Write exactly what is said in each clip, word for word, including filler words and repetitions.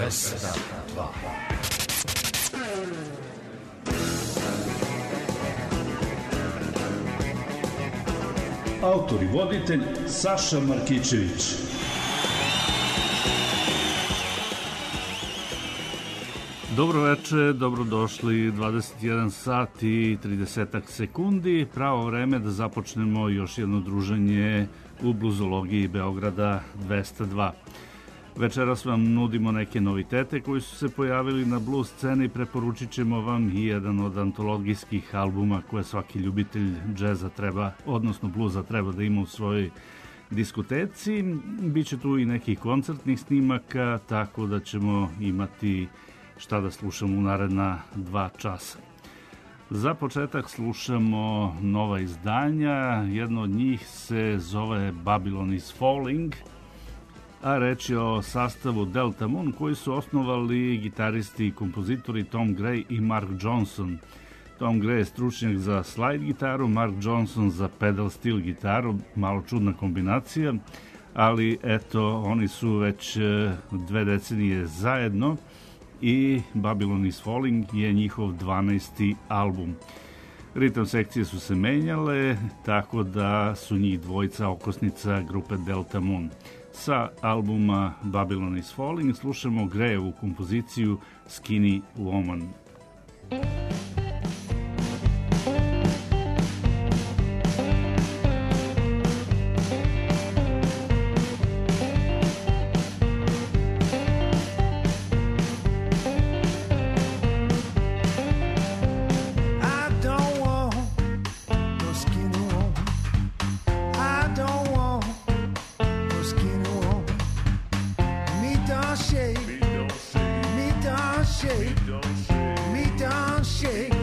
dvesta dva. Autor i voditelj Saša Markićević. Dobro veče, dobrodošli, dvadeset jedan sat i trideset sekundi, pravo vreme da započnemo još jedno druženje u bluzologiji Beograda dvesta dva. Večeras vam nudimo neke novitete koji su se pojavili na blues sceni, preporučit ćemo vam i jedan od antologijskih albuma koje svaki ljubitelj džeza treba, odnosno bluza treba da ima u svojoj diskoteci. Biće tu i nekih koncertnih snimaka, tako da ćemo imati šta da slušamo u naredna dva časa. Za početak slušamo nova izdanja, jedno od njih se zove Babylon is Falling, a reč je o sastavu Delta Moon koji su osnovali gitaristi i kompozitori Tom Gray i Mark Johnson. Tom Gray je stručnjak za slide gitaru, Mark Johnson za pedal steel gitaru, malo čudna kombinacija, ali eto, oni su već dve decenije zajedno i Babylon is Falling je njihov dvanaesti album. Ritam sekcije su se menjale, tako da su njih dvojica okosnica grupe Delta Moon. Sa albuma Babylon is Falling slušamo Grayevu kompoziciju Skinny Woman. Shake, me don't shake.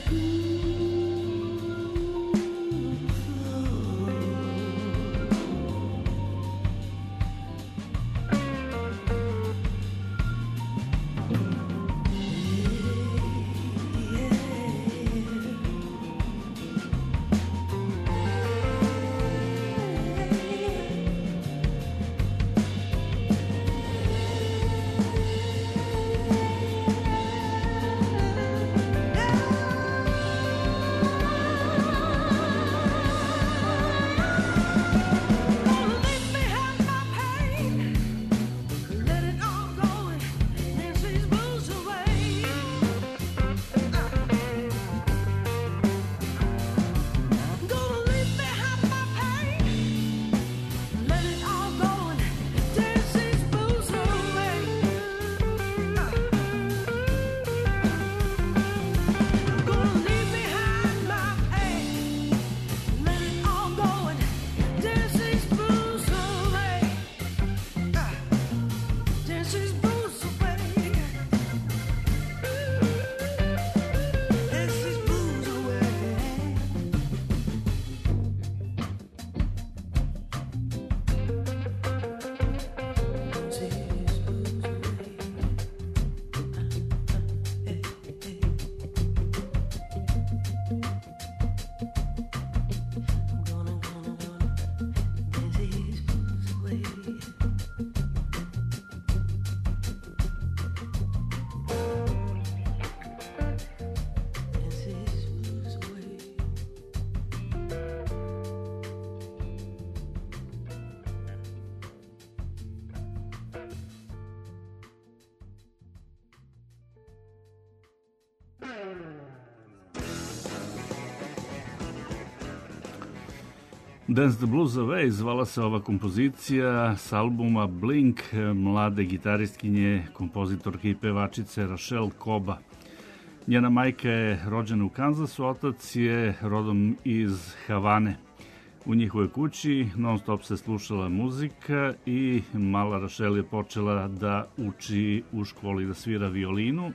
Dance the Blues Away zvala se ova kompozicija s albuma Blink mlade gitaristkinje, kompozitorke i pevačice Rachelle Coba. Njena majka je rođena u Kansasu, otac je rodom iz Havane. U njihovoj kući non stop se slušala muzika i mala Rachelle je počela da uči u školi da svira violinu,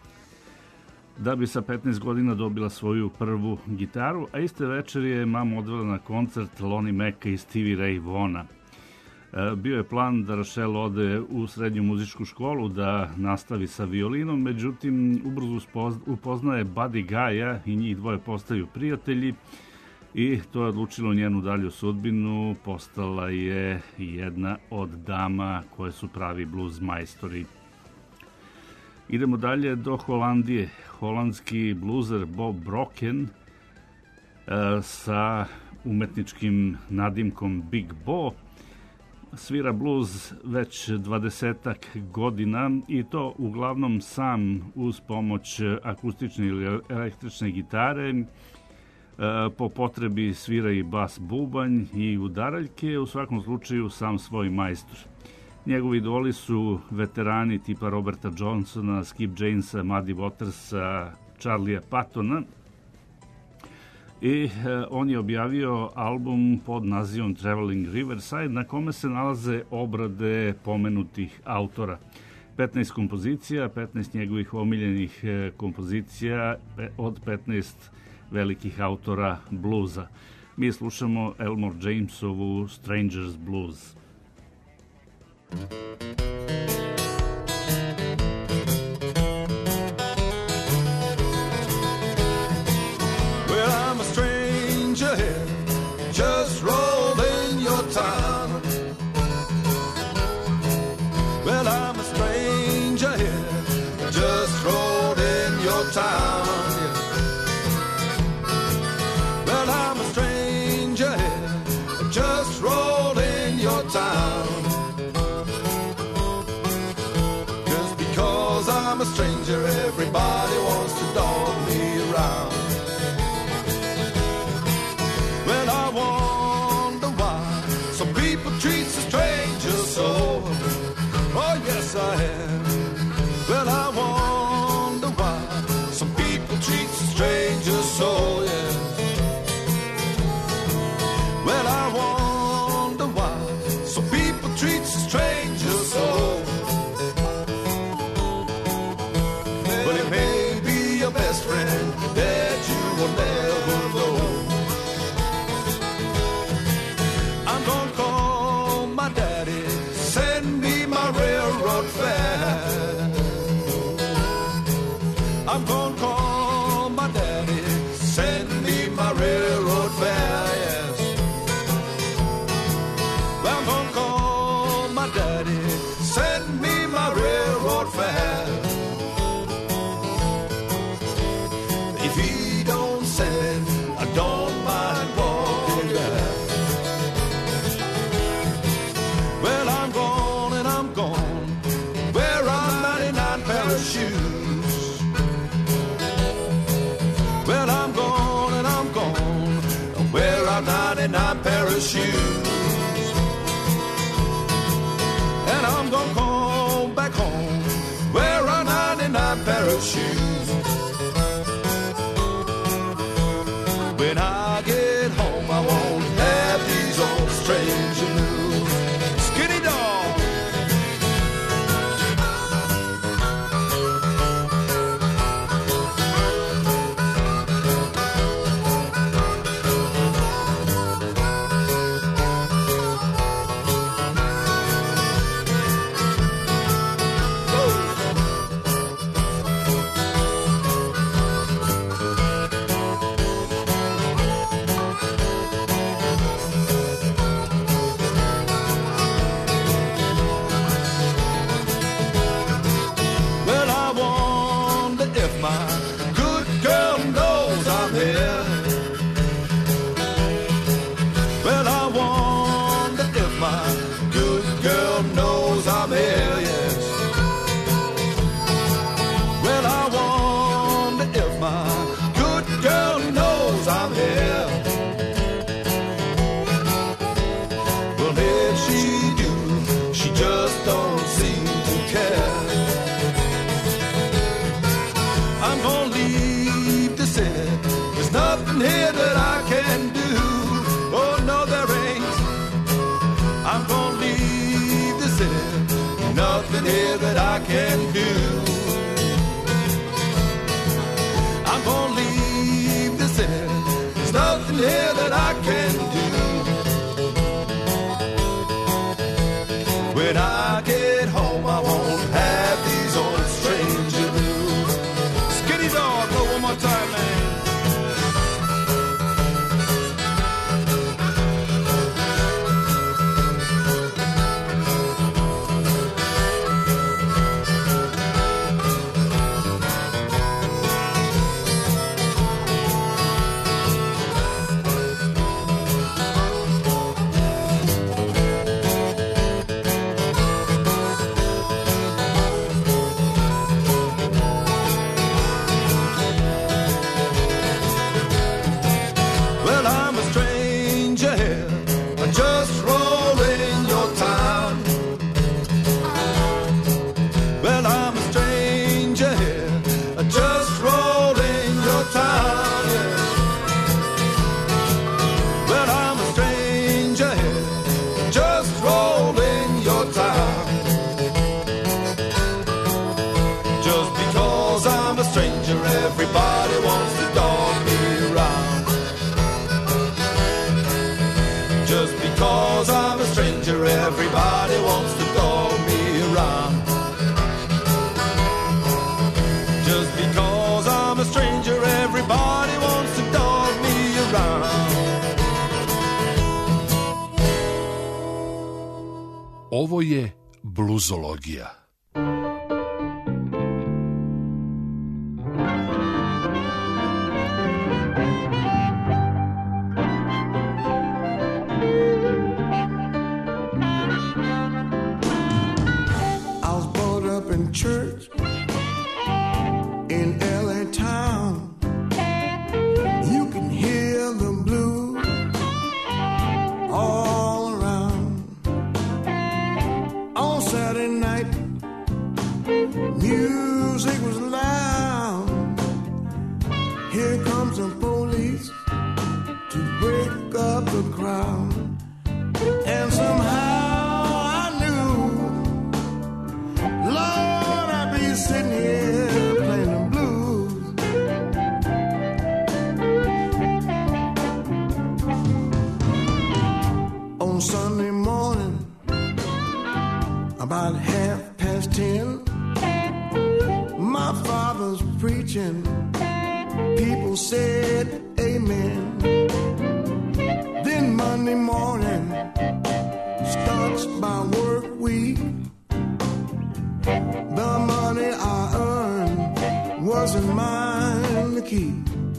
da bi sa petnaest godina dobila svoju prvu gitaru, a iste večer je mama odvela na koncert Lonnie Macka i Stevie Ray Vaughna. Bio je plan da Rachelle ode u srednju muzičku školu da nastavi sa violinom, međutim ubrzo upoznaje Buddy Guya i njih dvoje postaju prijatelji i to je odlučilo njenu dalju sudbinu. Postala je jedna od dama koje su pravi blues majstori. Idemo dalje do Holandije. Holandski bluzer Bob Broken e, sa umetničkim nadimkom Big Bo svira bluz već dvadesetak godina i to uglavnom sam uz pomoć akustične ili električne gitare. E, po potrebi svira i bas bubanj i udaraljke, u svakom slučaju sam svoj majstor. Njegovi idoli su veterani tipa Roberta Johnsona, Skip Jamesa, Muddy Watersa, Charlie'a Pattona i e, on je objavio album pod nazivom Traveling Riverside na kome se nalaze obrade pomenutih autora. petnaest kompozicija, petnaest njegovih omiljenih e, kompozicija od petnaest velikih autora bluza. Mi slušamo Elmore Jamesovu Stranger's Blues. Well, I'm a stranger here, just rolled in your town. Well, I'm a stranger here, just rolled in your town. Well, I'm a stranger here, just rolled in your town. I'm a stranger, everybody wants to dog me around. Well, I wonder why some people treat a stranger so. Oh, yes, I have. Well, I wonder why some people treat if he don't send it, I don't mind walking back. Well, I'm gone and I'm gone, where are ninety-nine pair of shoes. Well, I'm gone and I'm gone, where are ninety-nine pair of shoes. And I'm gonna come back home, where are ninety-nine pair of shoes. When I get home, I won't have these old stranger blues. Skinny dog. Here that I can do. Oh no, there ain't. I'm gonna leave the city. Nothing here that I can do. I'm gonna leave the city. There's nothing here that I can do. When I get home, I won't have these old stranger blues. Skinny dog, go one more time, man. Everybody wants to dog me around. Just because I'm a stranger, everybody wants to dog me around. Just because I'm a stranger, everybody wants to dog me around. Ovo je bluzologija. Church in L A town, you can hear the blues all around. On Saturday night, music was loud. Here comes the police to break up the crowd, and somehow sitting here playing the blues. On Sunday morning, about half past ten, my father's preaching. People said amen. Then Monday morning starts my work week. The money I earned wasn't mine to keep.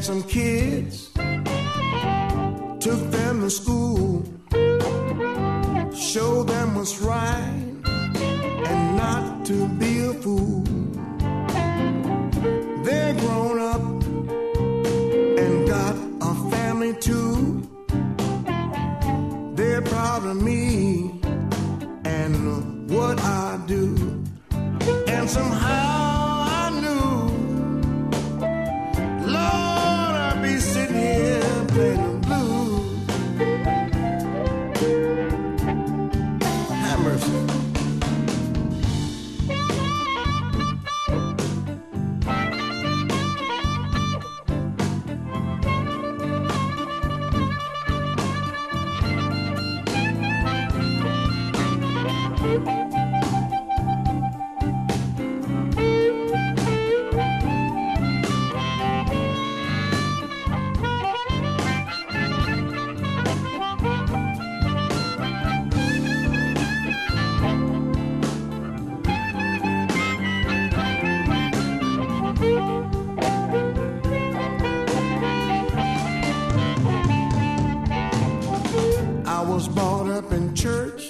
some kids, took them to school, showed them what's right and not to be a fool. They're grown up and got a family too. They're proud of me and what I do. And somehow I knew, Lord, I'd be sitting here playing the blues. Have mercy. Was brought up in church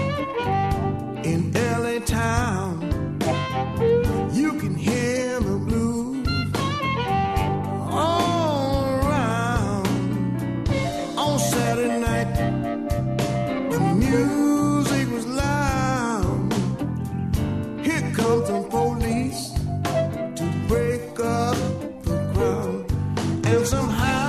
in L A town. You can hear the blues all around. On Saturday night, the music was loud. Here comes the police to break up the crowd. And somehow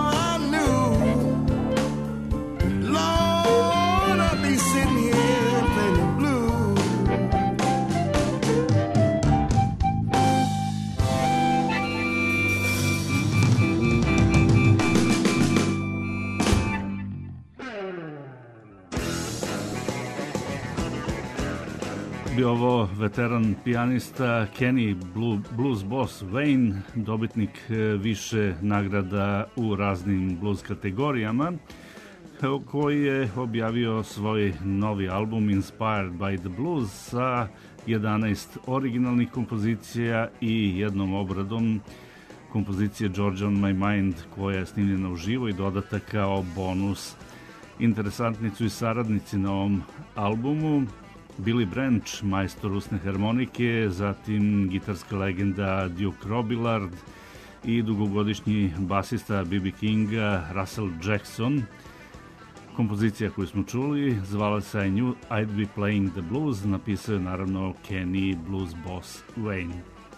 bio ovo veteran pijanista Kenny Blue, Blues Boss Wayne, dobitnik više nagrada u raznim blues kategorijama, koji je objavio svoj novi album Inspired by the Blues sa jedanaest originalnih kompozicija i jednom obradom kompozicije Georgia on My Mind, koja je snimljena uživo i dodata kao bonus. Interesantni su i saradnici na ovom albumu: Billy Branch, majstor usne harmonike, zatim gitarska legenda Duke Robillard i dugogodišnji basista B B Kinga Russell Jackson. Kompozicija koju smo čuli zvala se I Knew I'd Be Playing the Blues, napisao je naravno Kenny Blues Boss Wayne.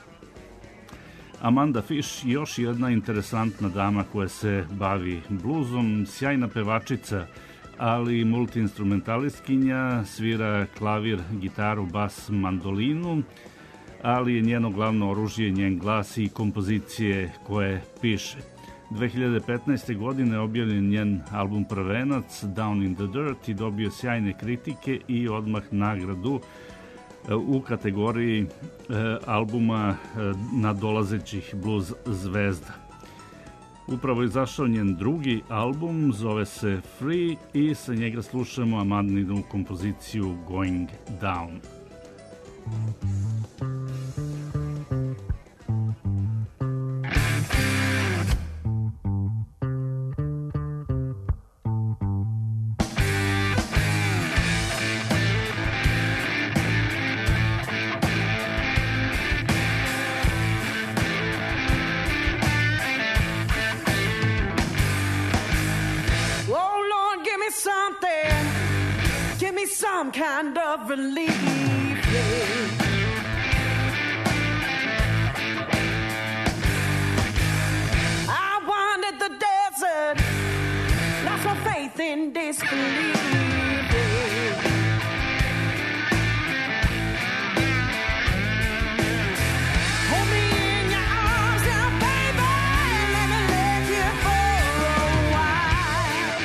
Amanda Fish, još jedna interesantna dama koja se bavi bluzom, sjajna pevačica, ali multiinstrumentalistkinja, svira klavir, gitaru, bas, mandolinu, ali je njeno glavno oružje njen glas i kompozicije koje piše. dve hiljade petnaeste. godine objavljen njen album prvenac Down in the Dirt i dobio sjajne kritike i odmah nagradu u kategoriji albuma nadolazećih blues zvezda. Upravo je izašao njen drugi album, zove se Free i sa njega slušamo Amandinu kompoziciju Going Down. Some kind of relief, yeah. I wandered the desert, lost my faith in disbelief, yeah. Hold me in your arms now, baby, let me let you for a while.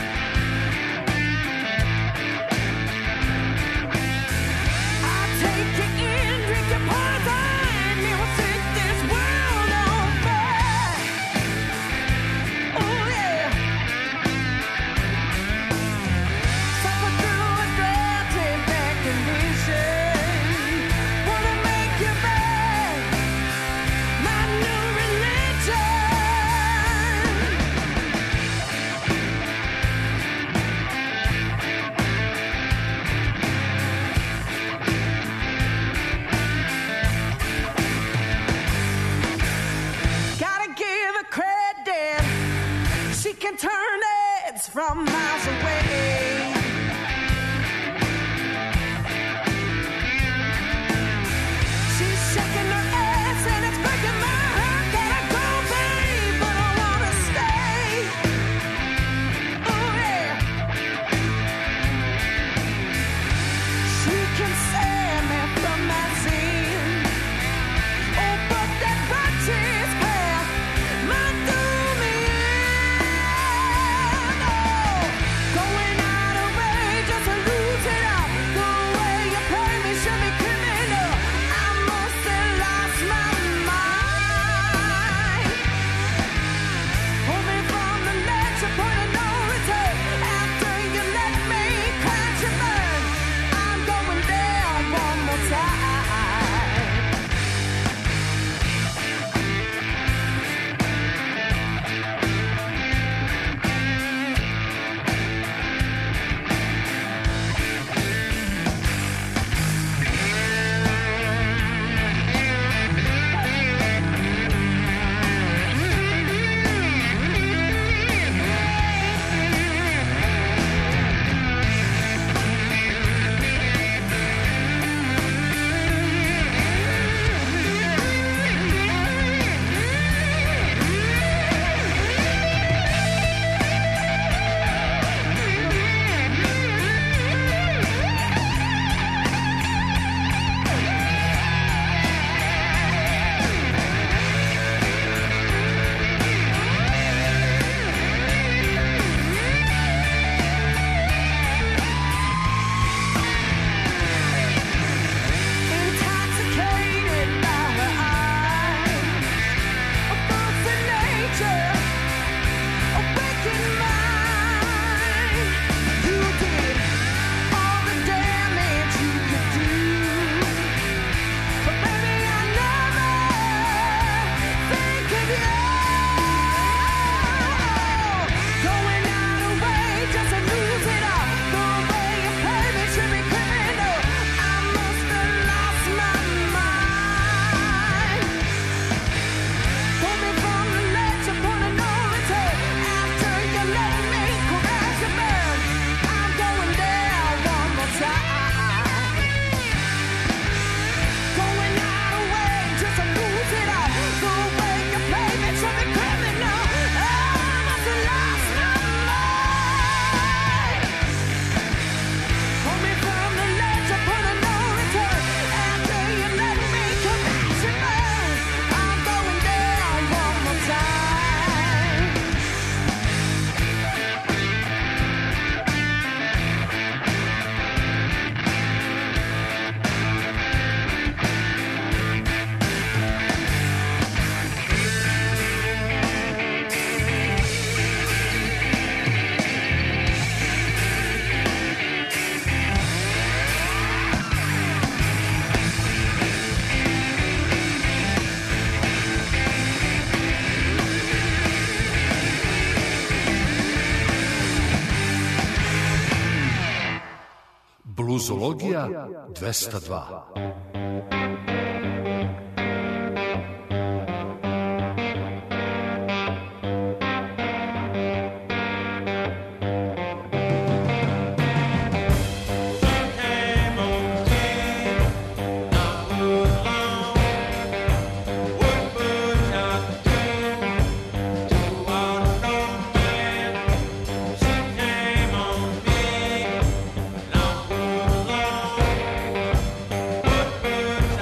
Take you in, drink your poison, you will set this world on fire. Oh yeah. Bluzologija dvesta dva. Woodford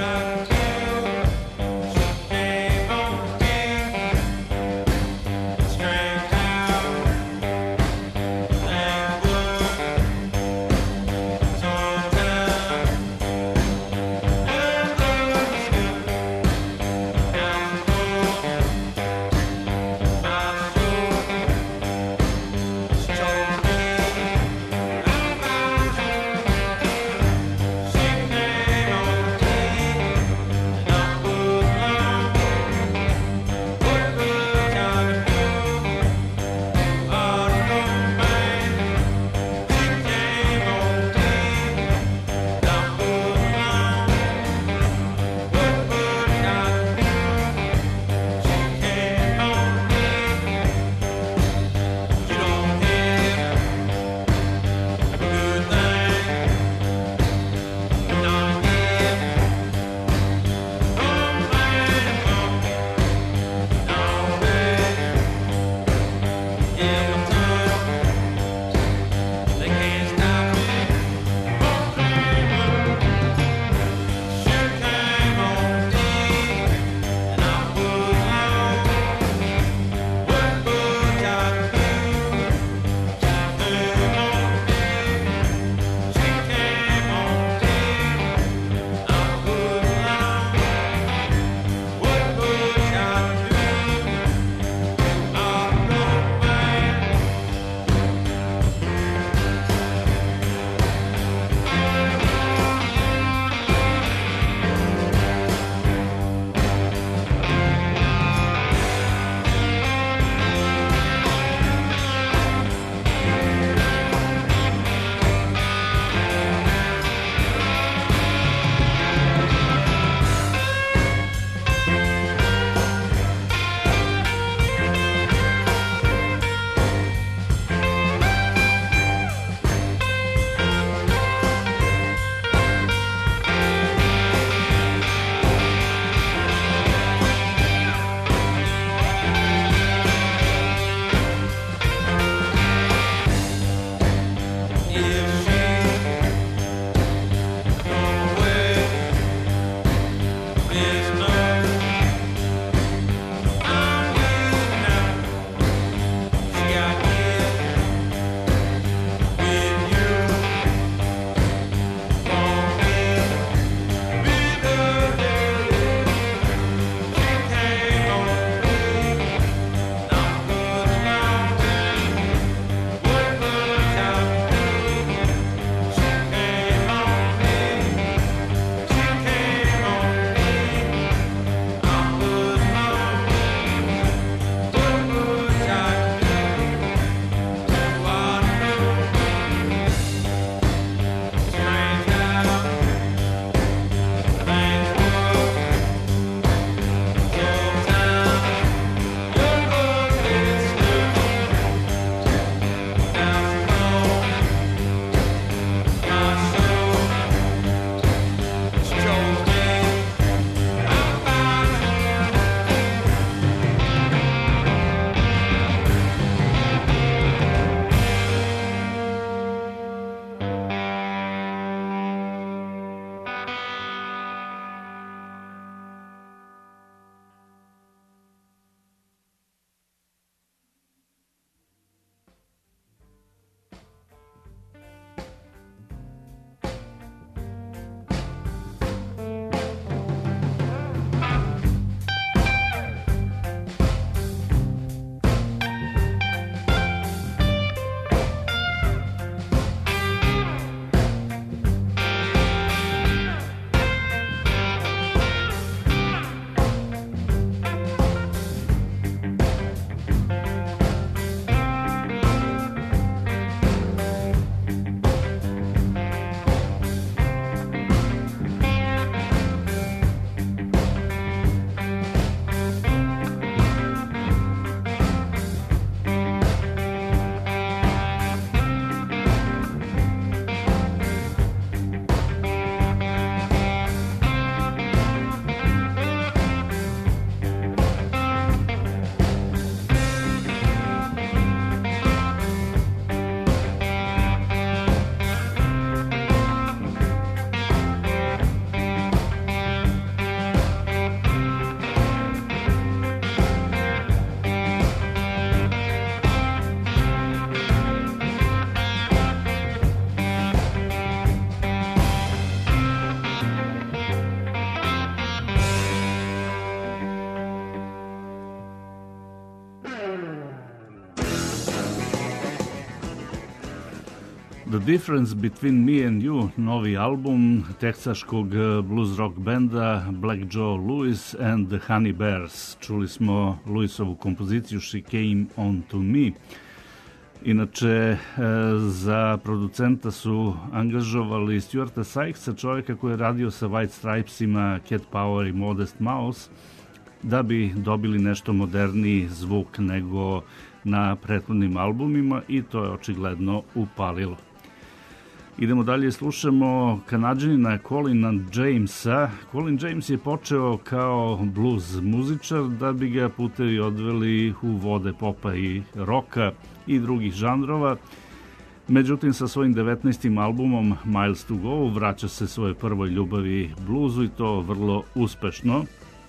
The Difference Between Me and You, novi album teksaškog blues rock benda Black Joe Louis and the Honey Bears. Čuli smo Louisovu kompoziciju She Came On To Me. Inače, za producenta su angažovali Stuarta Sykesa, čovjeka koji je radio sa White Stripesima, Cat Power i Modest Mouse, da bi dobili nešto moderniji zvuk nego na prethodnim albumima i to je očigledno upalilo. Idemo dalje, slušamo Kanadžanina Colina Jamesa. Colin James je počeo kao blues muzičar da bi ga putevi odveli u vode popa i roka i drugih žanrova. Međutim, sa svojim devetnaestim albumom Miles to Go vraća se svojoj prvoj ljubavi bluzu i to vrlo uspešno.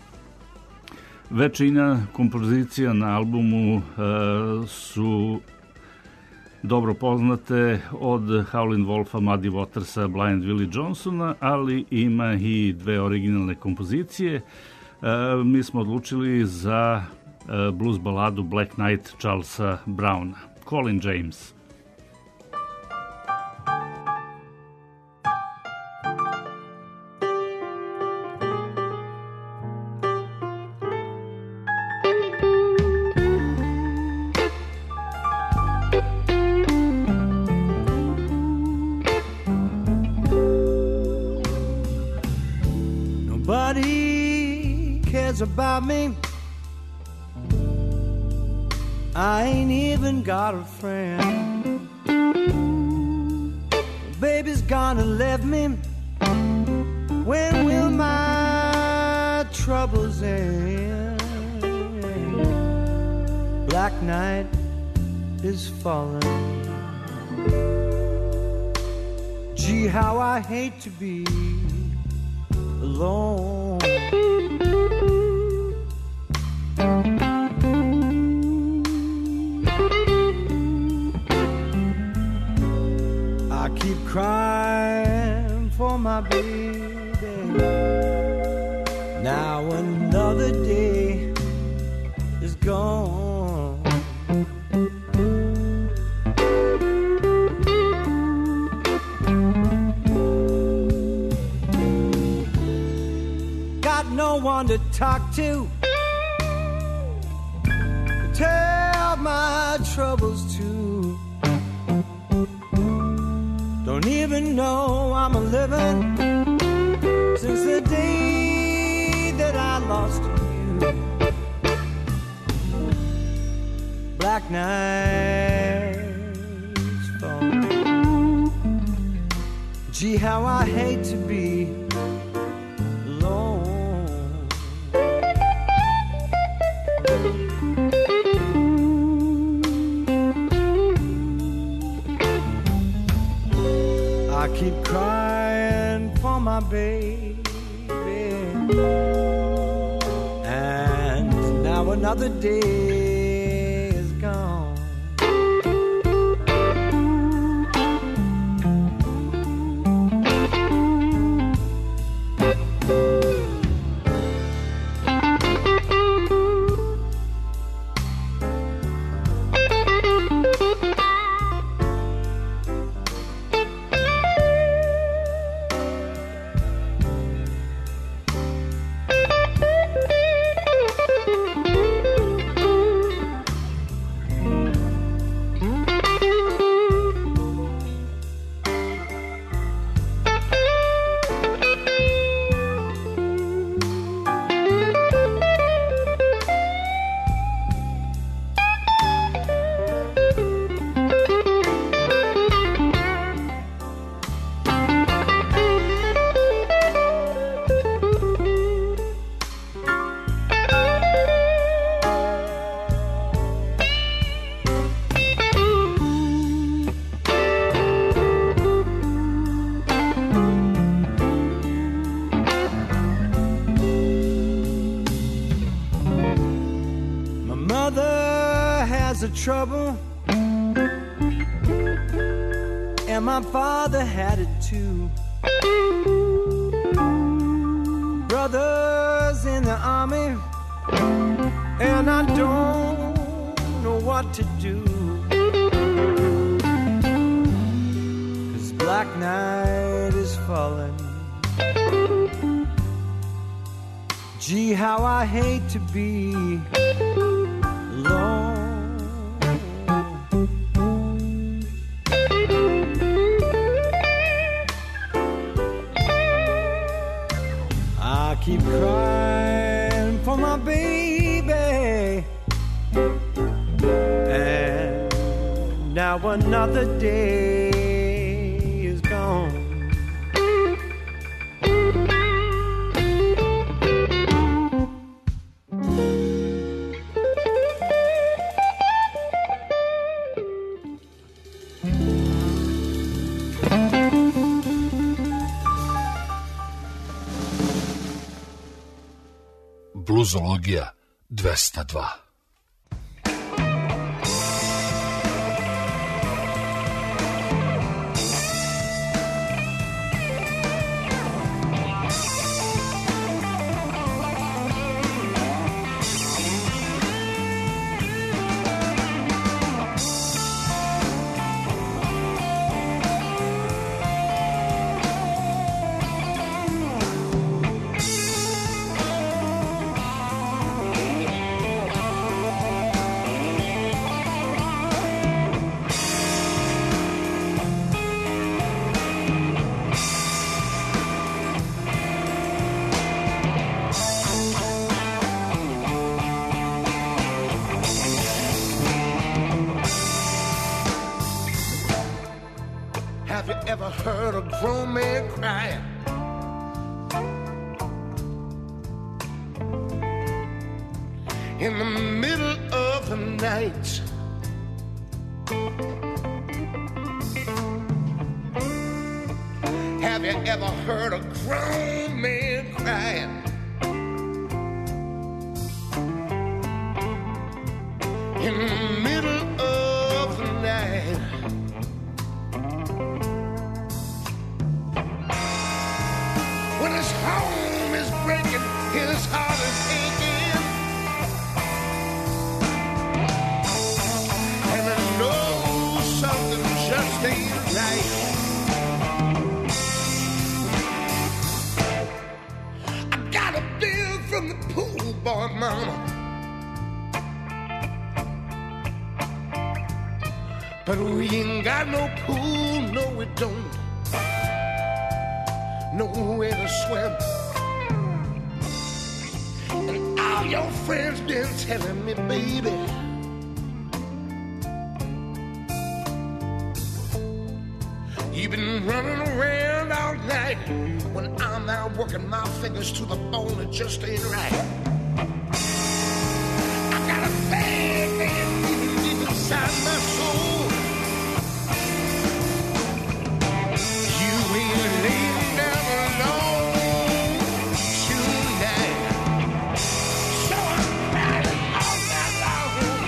Većina kompozicija na albumu e, su dobro poznate od Howlin' Wolfa, Muddy Watersa, Blind Willie Johnsona, ali ima i dve originalne kompozicije. E, mi smo odlučili za e, blues baladu Black Knight Charlesa Browna. Colin James. About me, I ain't even got a friend. Baby's gonna leave me. When will my troubles end? Black night is falling. Gee, how I hate to be alone. I keep crying for my baby. Now another day is gone. Got no one to talk to, tell my troubles to. Don't even know I'm a living since the day that I lost you. Black nights fall. Gee, how I hate to be alone. I keep crying for my baby, and now another day is gone. Trouble, and my father had it too. Brothers in the army, and I don't know what to do. black night is falling. Gee, how I hate to be alone. I keep crying for my baby, and now another day is gone. Bluzologija dvesta dva. Have you ever heard a grown man crying? In the middle of the night, have you ever heard a grown man crying? In the middle of the night, when his home is breaking, his heart is aching, and I know something just ain't right. I got a bill from the pool boy, mama, but we ain't got no pool, no we don't. Nowhere to swim. And all your friends been telling me, baby, you've been running around all night. When I'm out working my fingers to the bone, it just ain't right. I got a bad, bad feeling deep inside my soul. You ain't laying down alone tonight, so I'm crying all night long.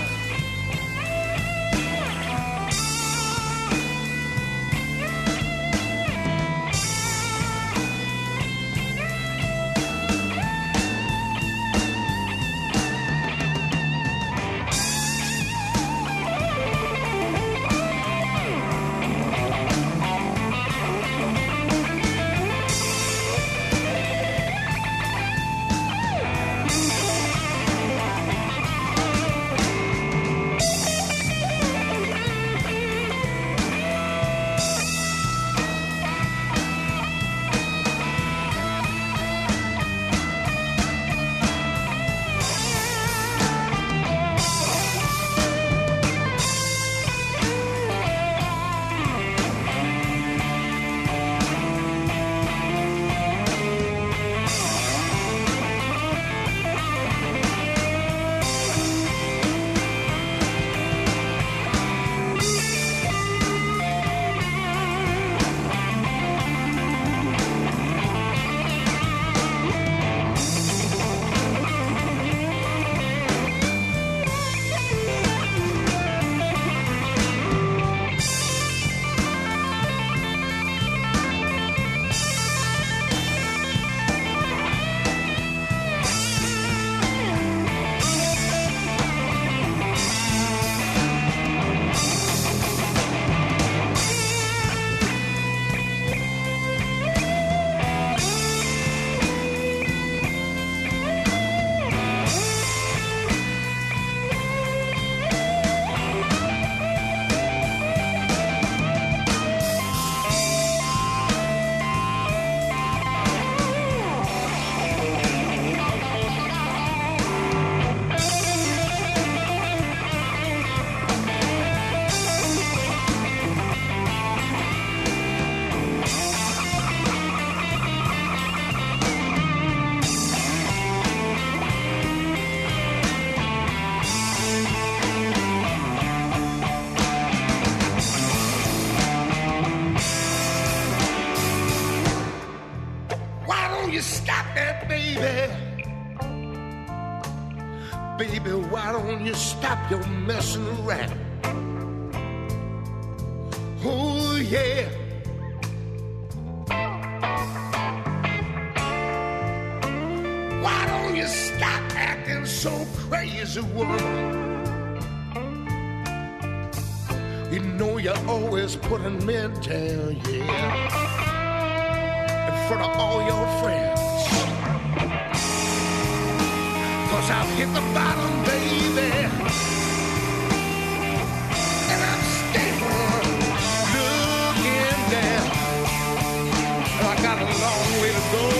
don't you stop that, baby? Baby, why don't you stop your messing around? Oh, yeah. Why don't you stop acting so crazy, woman? You know you're always putting me down, yeah, in front of all your friends. 'Cause I've hit the bottom, baby, and I'm stable looking down, and I got a long way to go.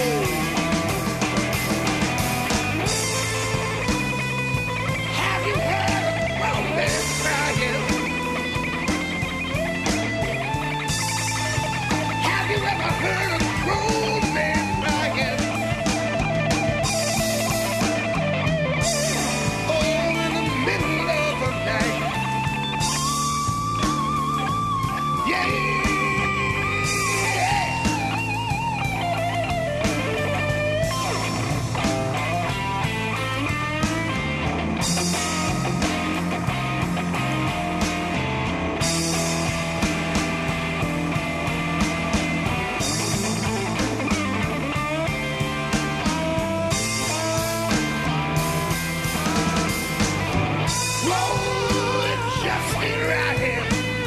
Have you heard a grown man crying? Have you ever heard a grown man crying? Oh, in the middle of the night. Yeah. Whoa, it just ain't right here.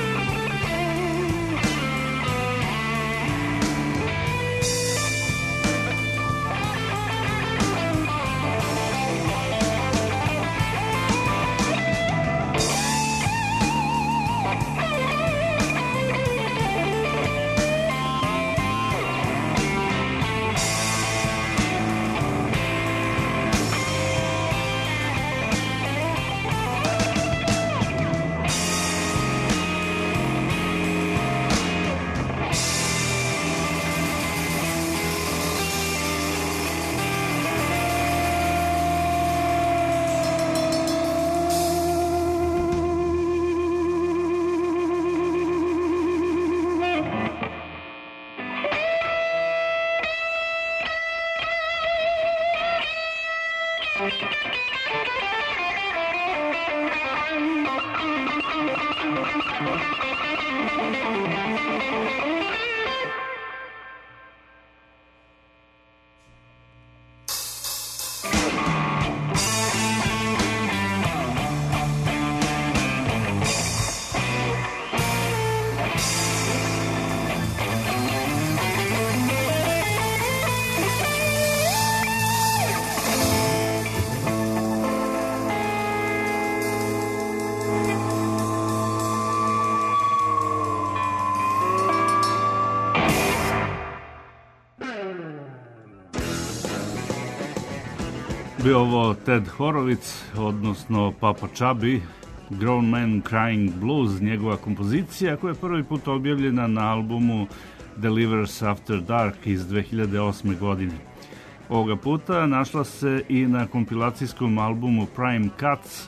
Bio ovo Ted Horowitz, odnosno Papa Chubby, Grown Man Crying Blues, njegova kompozicija koja je prvi put objavljena na albumu Delivers After Dark iz dve hiljade osme. godine. Ovoga puta našla se i na kompilacijskom albumu Prime Cuts,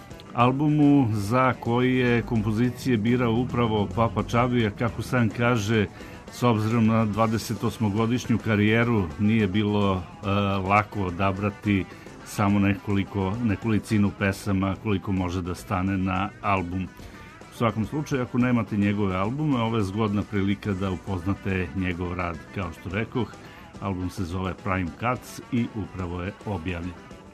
albumu za koji je kompozicije birao upravo Papa Chubby, jer kako sam kaže, s obzirom na dvadesetosmogodišnju karijeru nije bilo uh, lako odabrati samo nekoliko, nekolicinu pesama koliko može da stane na album. U svakom slučaju, ako nemate njegove albume, ovo je zgodna prilika da upoznate njegov rad. Kao što rekoh, album se zove Prime Cuts i upravo je objavljen.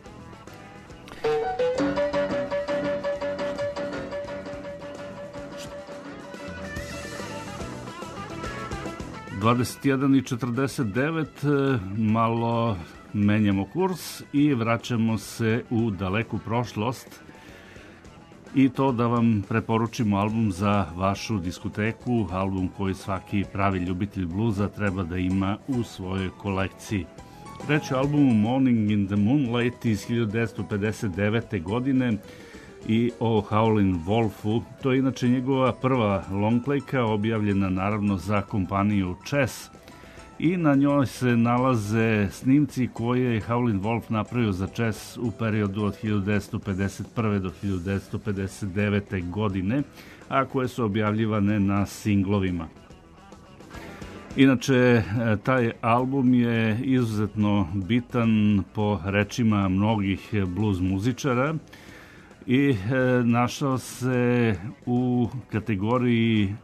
dvadeset jedan i četrdeset devet, malo menjamo kurs i vraćamo se u daleku prošlost, i to da vam preporučimo album za vašu diskoteku, album koji svaki pravi ljubitelj bluza treba da ima u svojoj kolekciji. Reč je o albumu Morning in the Moonlight iz hiljadu devetsto pedeset devete. godine i o Howlin' Wolfu. To je inače njegova prva longplayka, objavljena naravno za kompaniju Chess, i na njoj se nalaze snimci koje je Howlin' Wolf napravio za Chess u periodu od hiljadu devetsto pedeset prve. do hiljadu devetsto pedeset devete. godine, a koje su objavljivane na singlovima. Inače, taj album je izuzetno bitan po rečima mnogih blues muzičara i našao se u kategoriji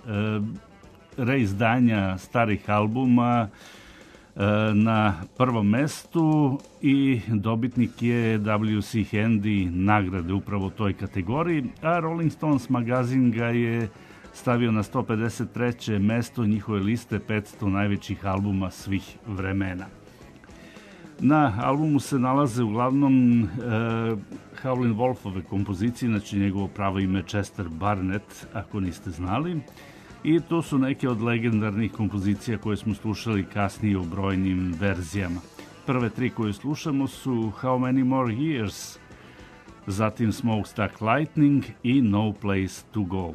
reizdanja starih albuma na prvom mestu i dobitnik je W C Handy nagrade upravo u toj kategoriji, a Rolling Stones magazin ga je stavio na sto pedeset treće mesto njihove liste petsto najvećih albuma svih vremena. Na albumu se nalaze uglavnom e, Howlin' Wolfove kompozicije, znači njegovo pravo ime Chester Barnett, ako niste znali. I tu su neke od legendarnih kompozicija koje smo slušali kasnije u brojnim verzijama. Prve tri koje slušamo su How Many More Years, zatim Smokestack Lightning i No Place to Go.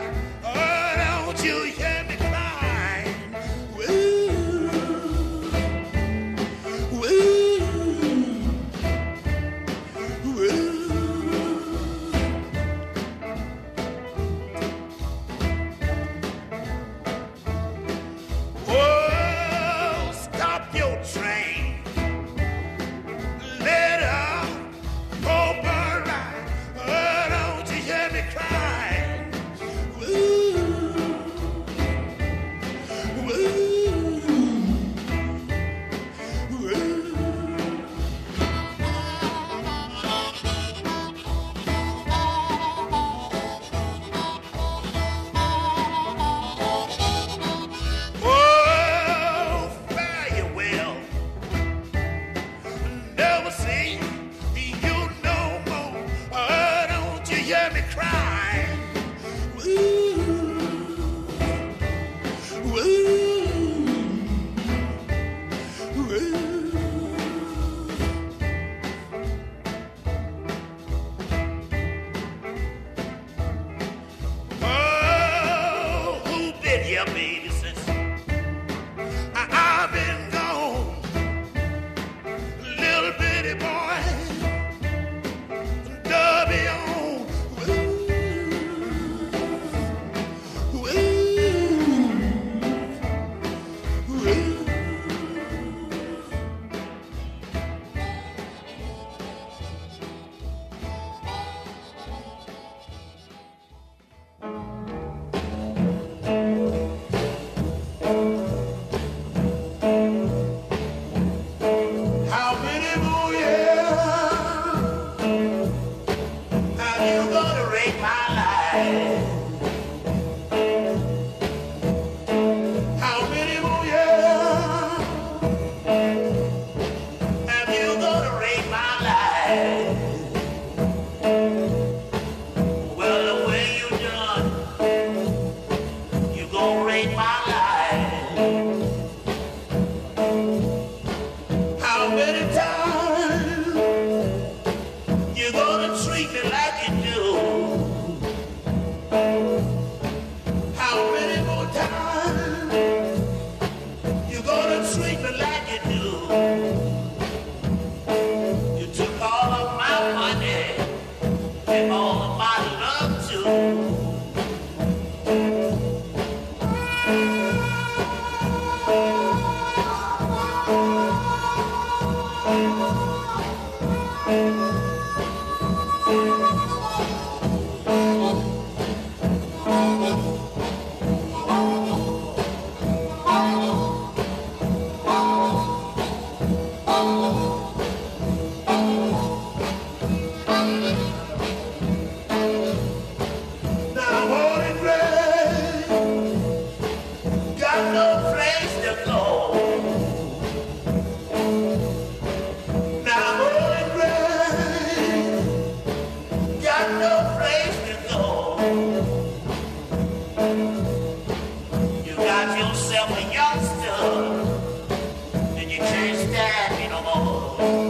Don't you hear me crying? Ooh. here, baby, since I, I've been gone. Little bitty boy, Dubby on. Ooh, ooh, ooh. How many more years have you gonna rake my life? How many more years have you gonna rake my life? Well, the way you done, you gonna rake my life. How many times you gonna treat me like you do? How many more times you gonna treat me like you do? You took all of my money and all of my love too. Now morning rain got no place to go. Now morning rain got no place to go. You got yourself a youngster and you can't stand me no more.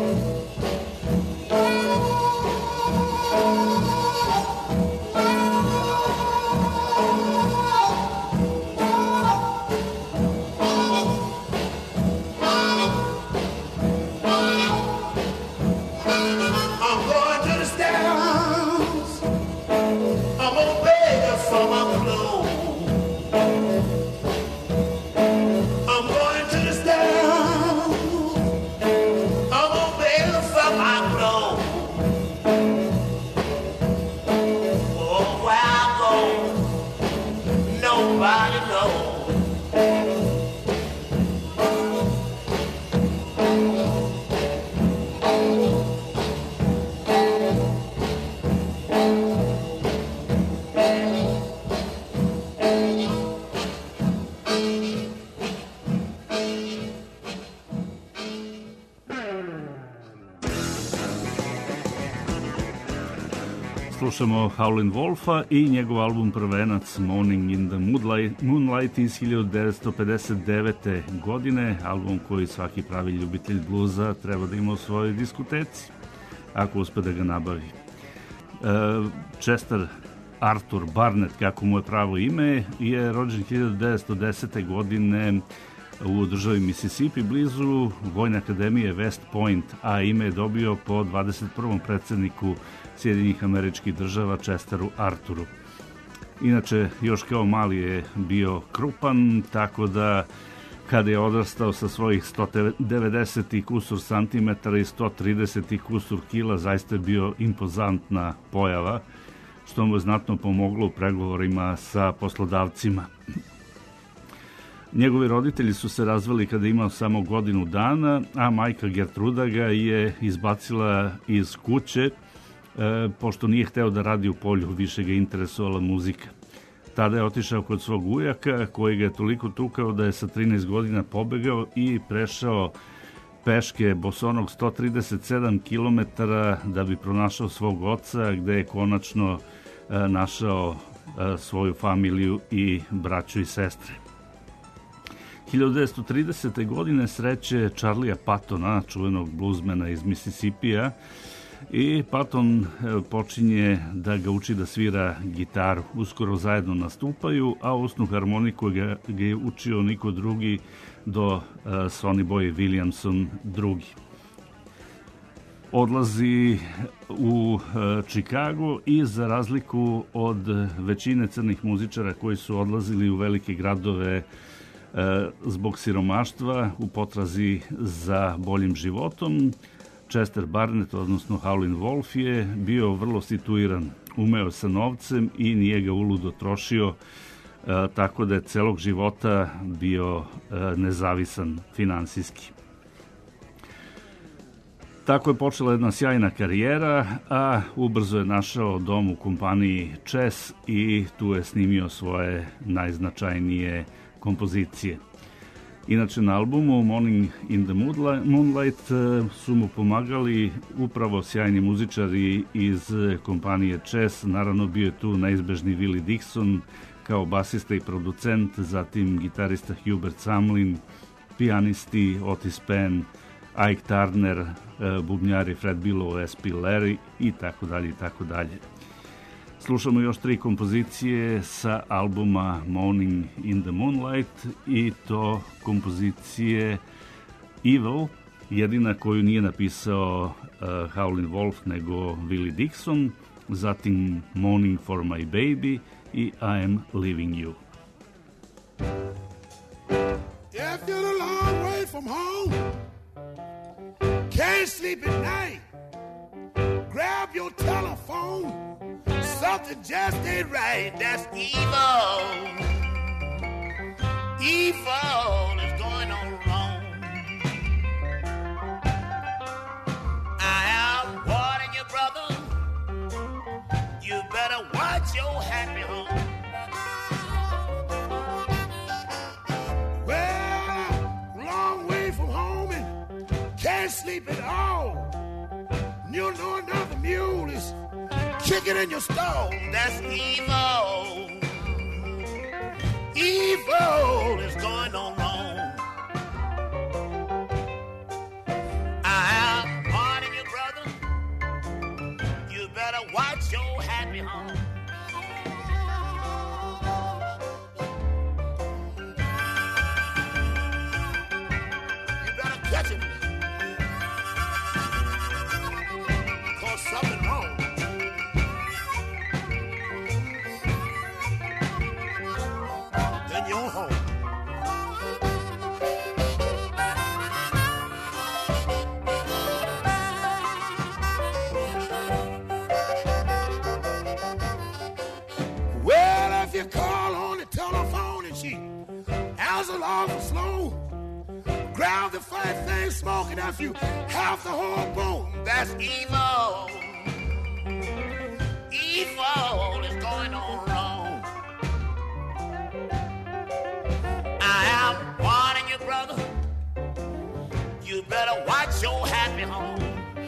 I'm going to the stars. I'm gonna beg her for my clothes. I'm going to the stars. I'm gonna beg her for my clothes. Oh, where I go, nobody knows. Slušamo Howlin' Wolfa i njegov album prvenac Morning in the Moonlight, Moonlight iz hiljadu devetsto pedeset devete. godine, album koji svaki pravi ljubitelj bluza treba da ima u svojoj diskoteci, ako uspe da ga nabavi. Chester Arthur Barnett, kako mu je pravo ime, je rođen hiljadu devetsto desete. godine u državi Mississippi blizu Vojne akademije West Point, a ime je dobio po dvadeset prvom predsjedniku Sjedinjenih Američkih Država Chesteru Arthuru. Inače, još kao mali je bio krupan, tako da kada je odrastao sa svojih sto devedeset i kusur santimetara i sto trideset i kusur kila, zaista je bio impozantna pojava, što mu je znatno pomoglo u pregovorima sa poslodavcima. Njegovi roditelji su se razveli kada je imao samo godinu dana, a majka Gertruda ga je izbacila iz kuće, e, pošto nije hteo da radi u polju, više ga interesovala muzika. Tada je otišao kod svog ujaka, koji ga je toliko tukao da je sa trinaest godina pobegao i prešao peške bosonog sto trideset sedam kilometara da bi pronašao svog oca, gde je konačno e, našao e, svoju familiju i braću i sestre. hiljadu devetsto tridesete. godine sreće Charlija Pattona, čuvenog bluzmena iz Mississippija, I Patton počinje da ga uči da svira gitaru. Uskoro zajedno nastupaju, a usnu harmoniku ga, ga je učio niko drugi do uh, Sonny Boy Williamson drugi. Odlazi u Chicago i za razliku od većine crnih muzičara koji su odlazili u velike gradove zbog siromaštva u potrazi za boljim životom, Chester Barnett, odnosno Howlin' Wolf, je bio vrlo situiran, umeo sa novcem i nije ga uludo trošio, tako da je celog života bio nezavisan finansijski. Tako je počela jedna sjajna karijera, a ubrzo je našao dom u kompaniji Chess i tu je snimio svoje najznačajnije kompozicije. Inače, na albumu Morning in the Moonlight su mu pomagali upravo sjajni muzičari iz kompanije Chess. Naravno, bio je tu neizbežni Willie Dixon kao basista i producent, zatim gitarista Hubert Sumlin, pijanisti Otis Penn, Ike Turner, bubnjari Fred Billow, S P Larry i tako dalje i tako dalje. Slušamo još tri kompozicije sa albuma Morning in the Moonlight i to kompozicije Evil, jedina koju nije napisao uh, Howlin' Wolf nego Willie Dixon, zatim Morning for my baby i I am leaving you. If you're a long way from home, can't sleep at night, grab your telephone, something just ain't right, that's evil. Evil is going on wrong. I am warning you, brother, you better watch your happy home. Well, long way from home and can't sleep at all. You know another mule is kicking in your stall. That's evil. Evil is going on wrong. I am warning you, brother, you better watch your happy home. You better catch him, cause something wrong. Your home. Well, if you call on the telephone and she answers awful slow, grab the fat thing smoking after you half the whole bone. That's evil. Evil is going on wrong. I am warning you, brother, you better watch your happy home.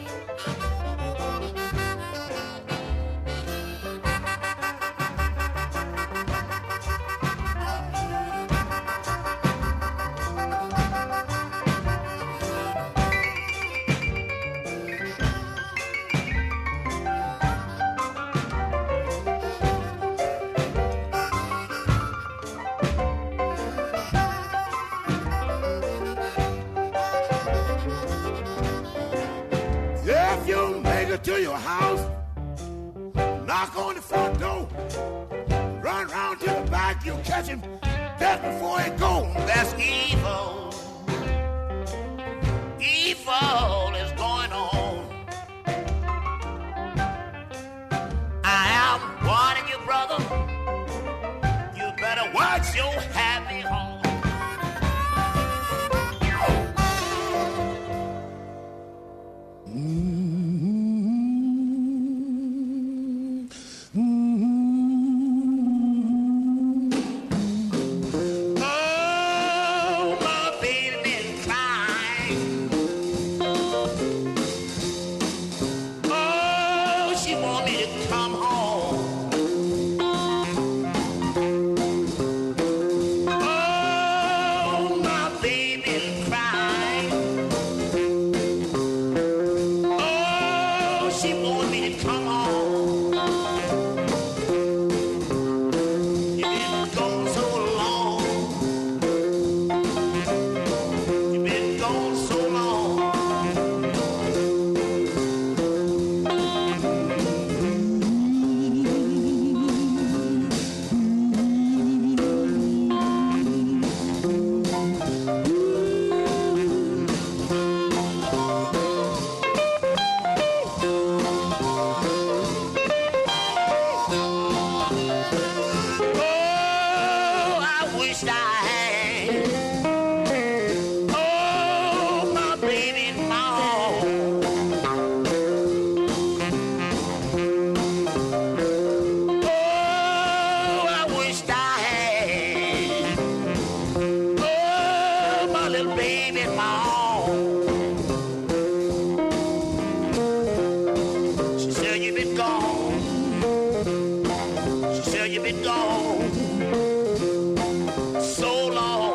To your house, knock on the front door, run round to the back, you catch him dead before he go. That's evil. Evil is going on. I am warning you, brother, you better watch your happy home. been gone. She said you've been gone so long.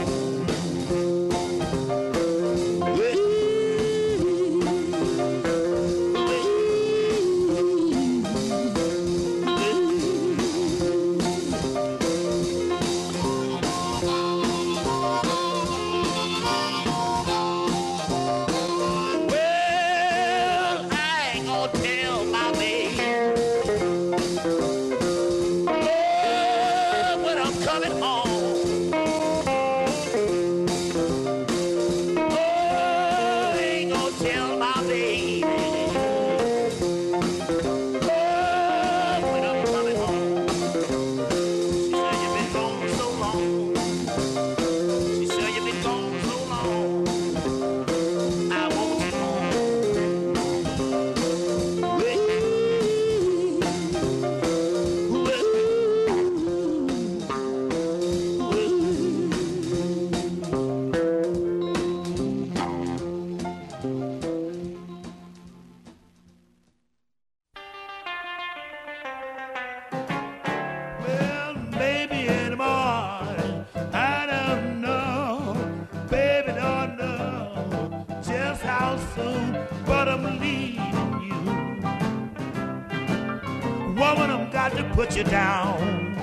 Put you down.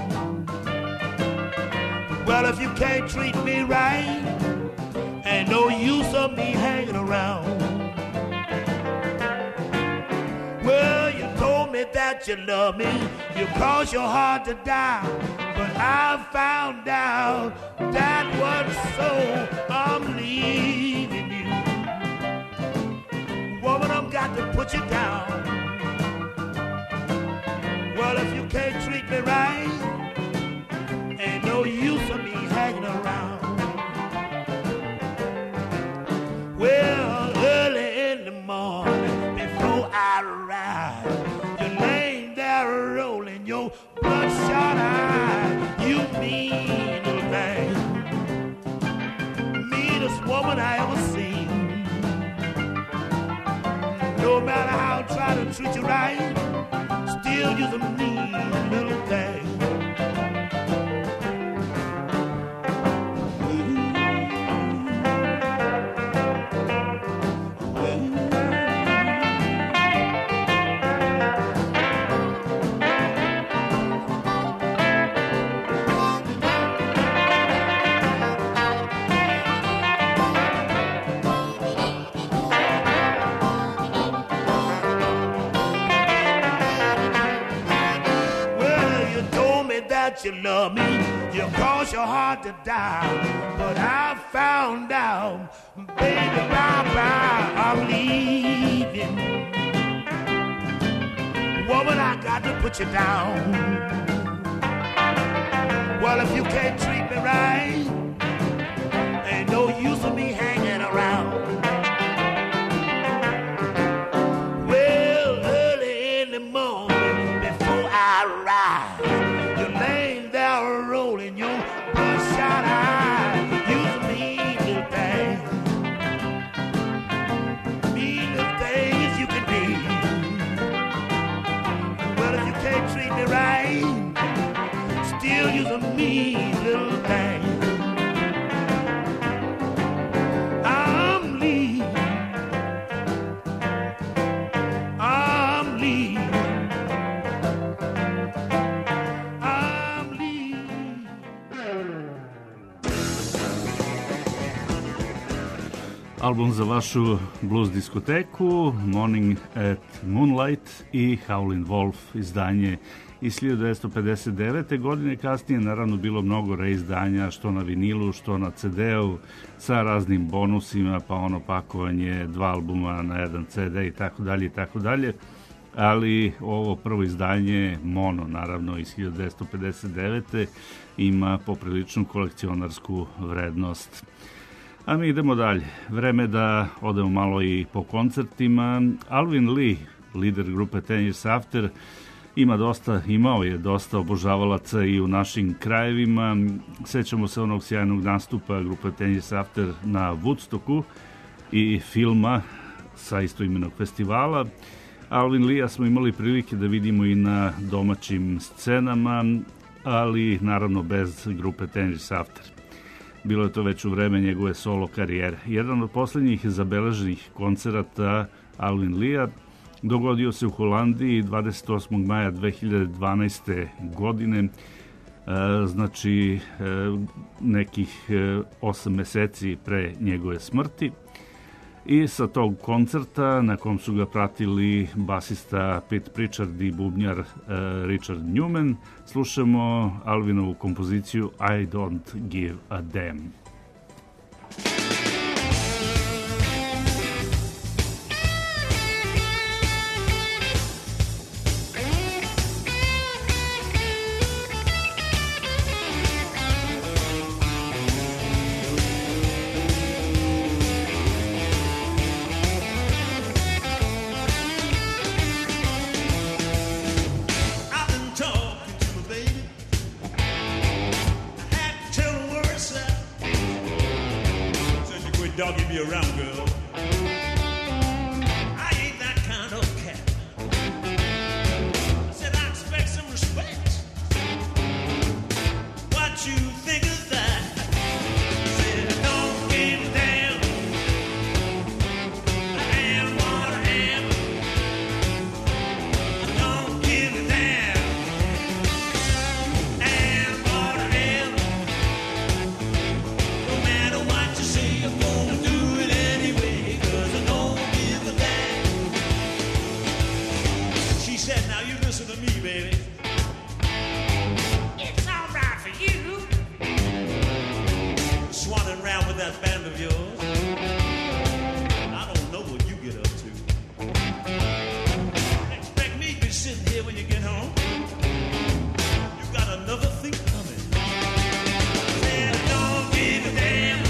Well, if you can't treat me right, ain't no use of me hanging around. Well, you told me that you love me, you caused your heart to die, but I found out that wasn't so. I'm leaving you. Woman, I've got to put you down. Well, if you can't treat me right, ain't no use of me hanging around. Well, early in the morning, before I rise, you're laying there rolling your bloodshot eye. You mean little thing, meanest woman I ever seen. No matter how I try to treat you right, still you're the mean little thing. You love me, you cause your heart to die, but I found out, baby, bye-bye, I'm leaving. Woman, I got to put you down. Well, if you can't treat me right, ain't no use of me hanging around. Well, early in the morning, before I rise, rolling your bloodshot eye. You're the mean little thing, mean little thing as you can be. Well, if you can't treat me right, still you're the mean little thing. I'm leaving, I'm leaving. Album za vašu blues diskoteku, Morning at Moonlight i Howlin' Wolf, izdanje iz hiljadu devetsto pedeset devete. godine. Kasnije naravno bilo mnogo reizdanja, što na vinilu, što na ce de-u, sa raznim bonusima, pa ono pakovanje dva albuma na jedan ce de i tako dalje i tako dalje. Ali ovo prvo izdanje, mono naravno iz hiljadu devetsto pedeset devete. ima popriličnu kolekcionarsku vrednost. A mi idemo dalje. Vreme da odemo malo i po koncertima. Alvin Lee, lider grupe Ten Years After, ima dosta, imao je dosta obožavalaca i u našim krajevima. Sećamo se onog sjajnog nastupa grupe Ten Years After na Woodstocku i filma sa istoimenog festivala. Alvin Lee smo imali prilike da vidimo i na domaćim scenama, ali naravno bez grupe Tennis After. Bilo je to već u vreme njegove solo karijere. Jedan od posljednjih zabeleženih koncerata Alvin Lee dogodio se u Holandiji dvadeset osmog maja dve hiljade dvanaeste. godine, znači nekih osam meseci pre njegove smrti. I sa tog koncerta, na kom su ga pratili basista Pete Pritchard i bubnjar Richard Newman, slušamo Alvinovu kompoziciju I Don't Give a Damn. Doggy me around, girl. I ain't that kind of cat. I said I expect some respect. What you think of that? I said I don't give a damn. I am what I am. I don't give a damn. I am what I am. No matter what you say, I'm gonna do it anyway, 'cause I don't give a damn. She said, now you listen to me, baby. It's all right for you, swanning around with that band of yours. I don't know what you get up to. Expect me to be sitting here when you get home. You got another thing coming. Said I don't give a damn.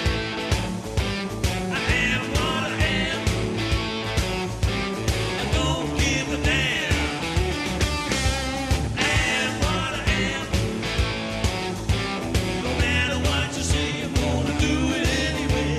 I am what I am. I don't give a damn. I am what I am. No matter what you say, I'm gonna do it anyway,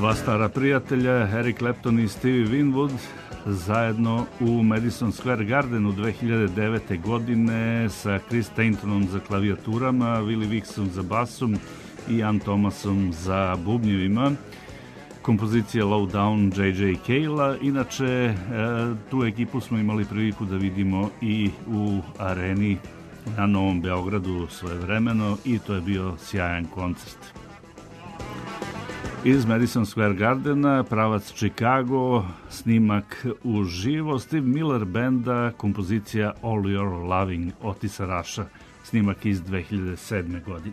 Dva stara prijatelja, Eric Clapton i Stevie Winwood, zajedno u Madison Square Gardenu dve hiljade devete. godine sa Chris Staintonom za klavijaturama, Willie Wixom za basom i Ian Thomasom za bubnjevima. Kompozicija Low Down J J Cale-a. Inače, tu ekipu smo imali priliku da vidimo i u areni na Novom Beogradu svojevremeno i to je bio sjajan koncert. Iz Madison Square Gardena, pravac Chicago, snimak uživo, Steve Miller benda, kompozicija All Your Loving Otisa Rasha, snimak iz dve hiljade sedme. godine.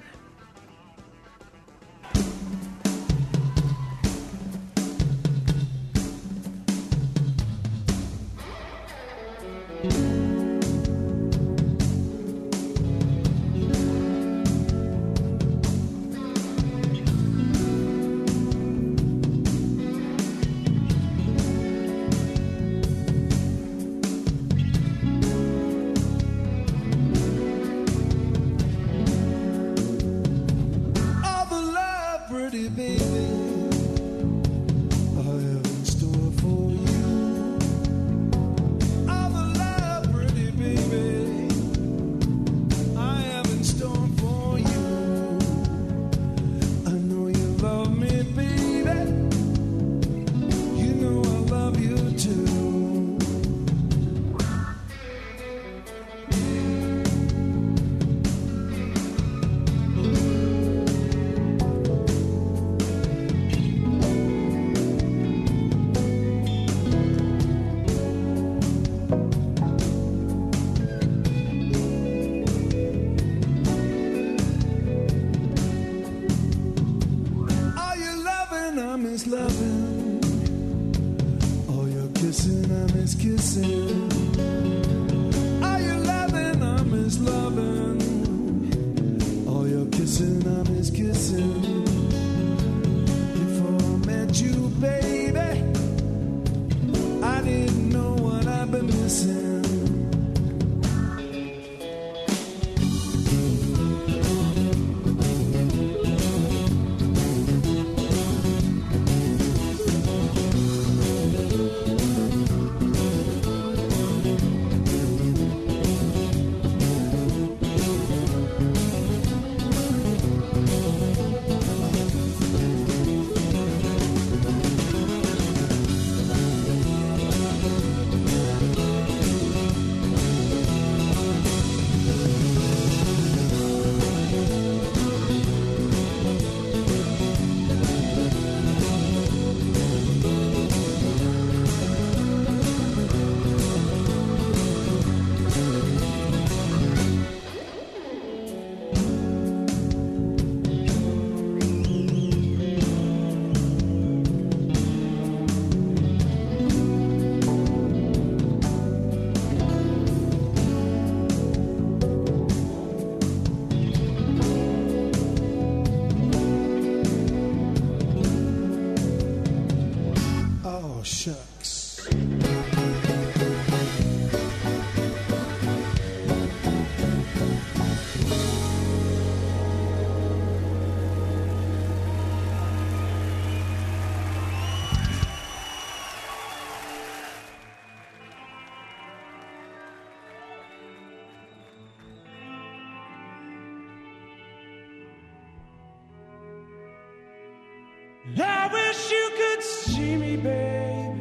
I wish you could see me, baby.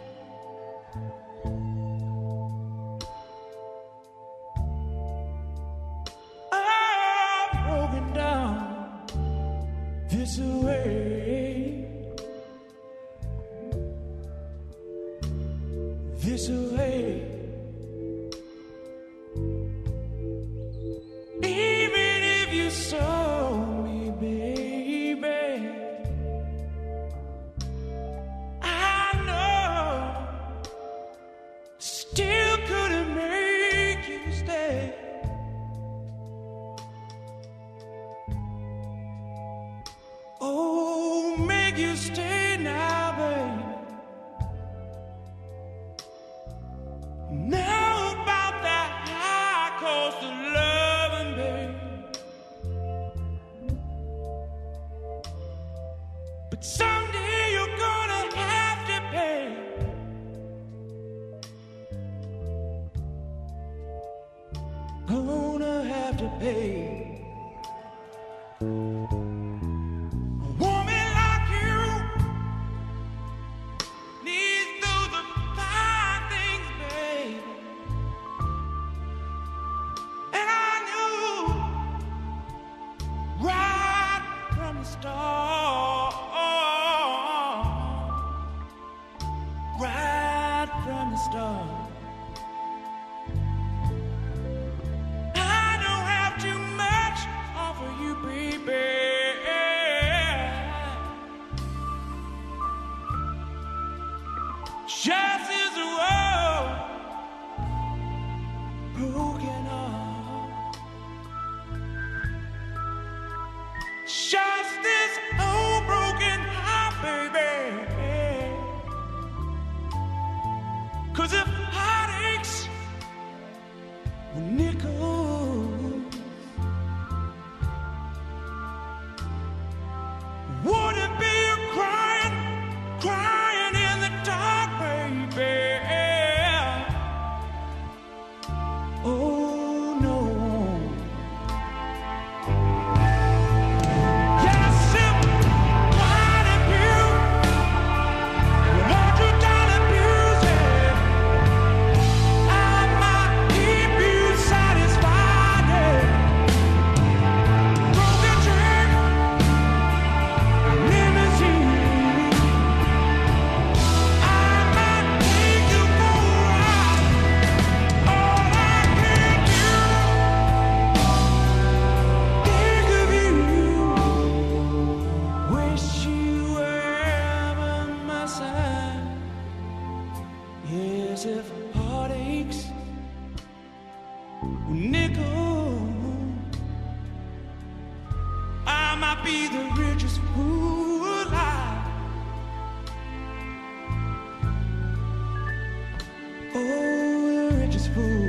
I'm broken down this way, this way. Even if you saw me, baby, I know still couldn't make you stay. Oh, make you stay now, baby. Now about that high cost of loving, baby. But someday you'll have to pay. A woman like you needs those fine things, baby. And I knew right from the start, right from the start. Just as the world broken heart, just this old broken heart, baby. 'Cause if heartaches were nickels, wouldn't be a crying, crying in the dark, baby. Oh no. Yes, if white and blue, won't you down abuse it? I might keep you satisfied. Yeah. Broken dream, limousine. If heartaches were nickel, I might be the richest fool alive. Oh, the richest fool.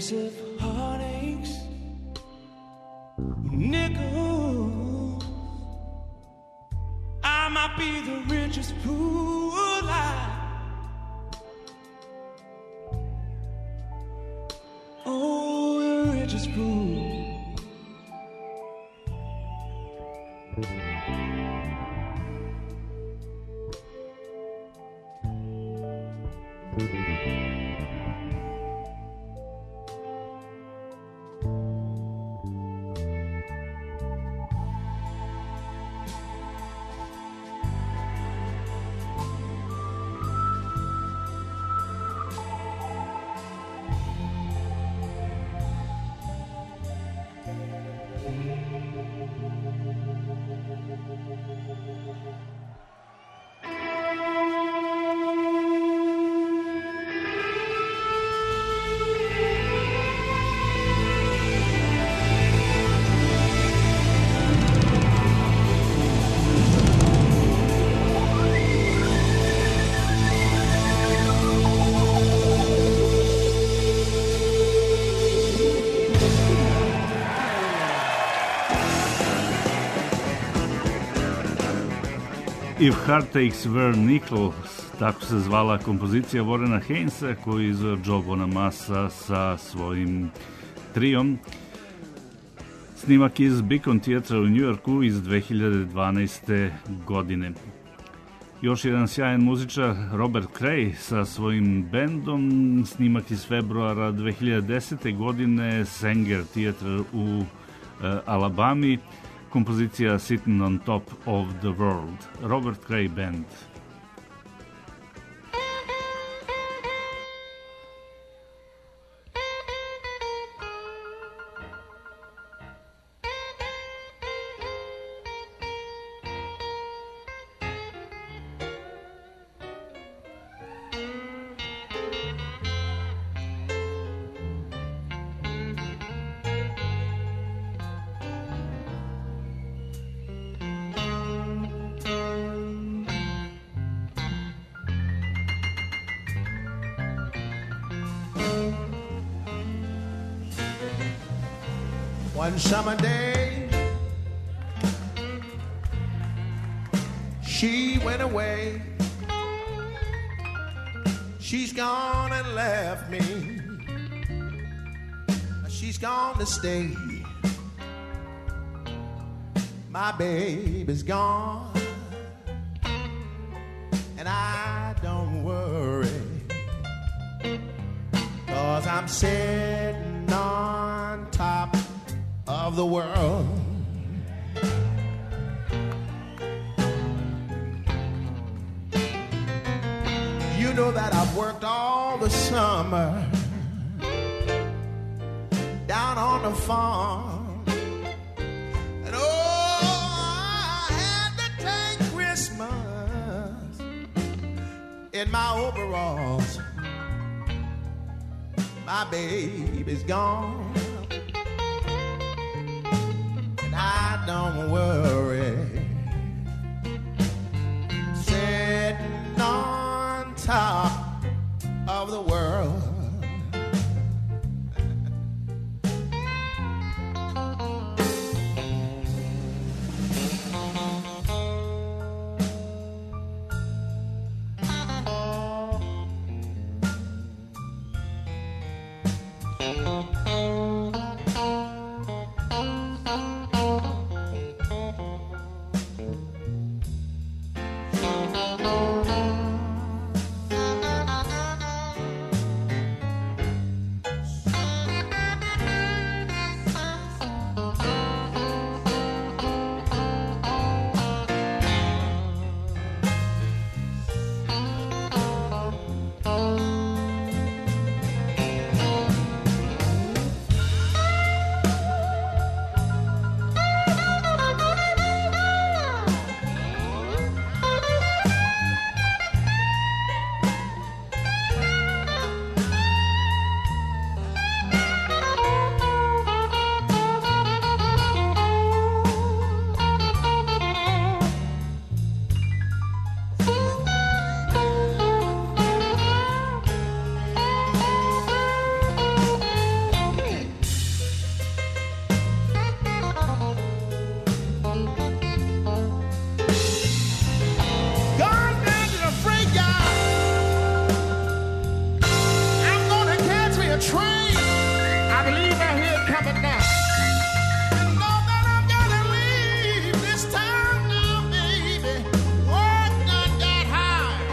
days of heartaches, nickel. I might be the richest fool alive. Oh, the richest fool. If Heart Takes Were Nickel, tako se zvala kompozicija Warrena Hainesa koji je izveo Joe Bonamassa sa svojim trijom. Snimak iz Beacon Theatra u Njujorku iz dve hiljade dvanaeste. godine. Još jedan sjajan muzičar, Robert Cray sa svojim bendom, snimak iz februara dve hiljade desete. godine, Sanger Theatre u uh, Alabami, kompozicija Sitting on Top of the World, Robert Cray Band. One summer day, she went away. She's gone and left me. She's gone to stay. My baby's gone, and I don't worry, 'cause I'm sitting on top of the world. You know that I've worked all the summer down on the farm, and oh, I had to take Christmas in my overalls. My baby's gone, I don't worry, sitting on top of the world. this town now, baby. Work done got hard.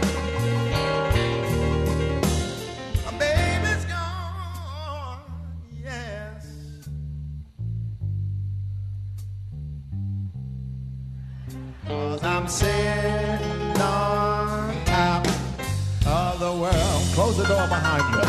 My baby's gone, yes. Cause I'm sitting on top of the world. Close the door behind you.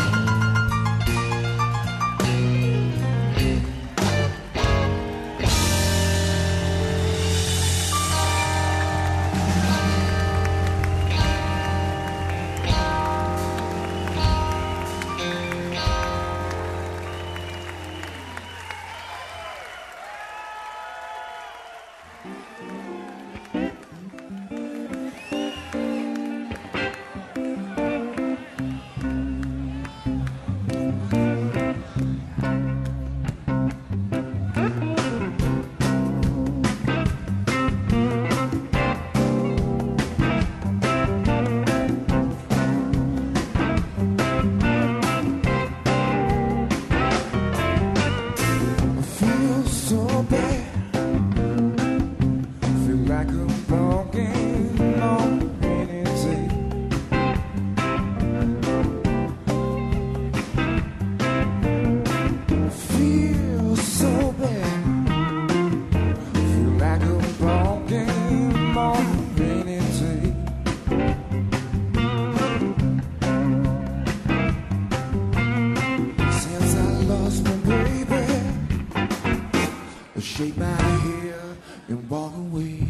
Shake my hair and walk away.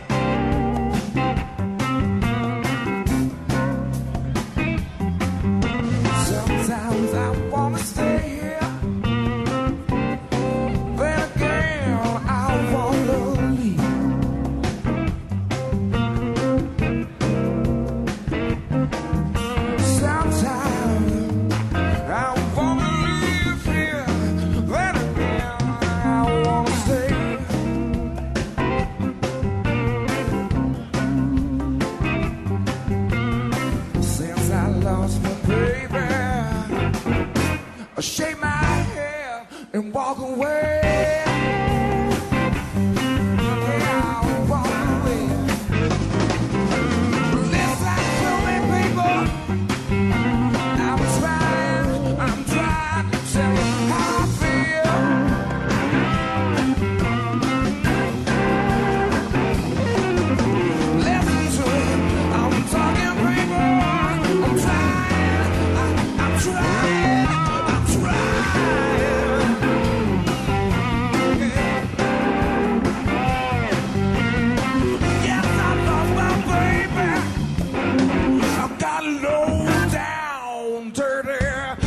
Sometimes I wanna stay here, then again I wanna leave. Sometimes I wanna live here, then again I wanna stay. Since I lost my baby, I shake my head and walk away. Yeah, I'll walk away. Listen to me, people. I'm trying, I'm trying to tell you how I feel. Listen to it. I'm talking, people. I'm trying, I, I'm trying, I'm trying. Yes, I love my baby. I got low down dirty.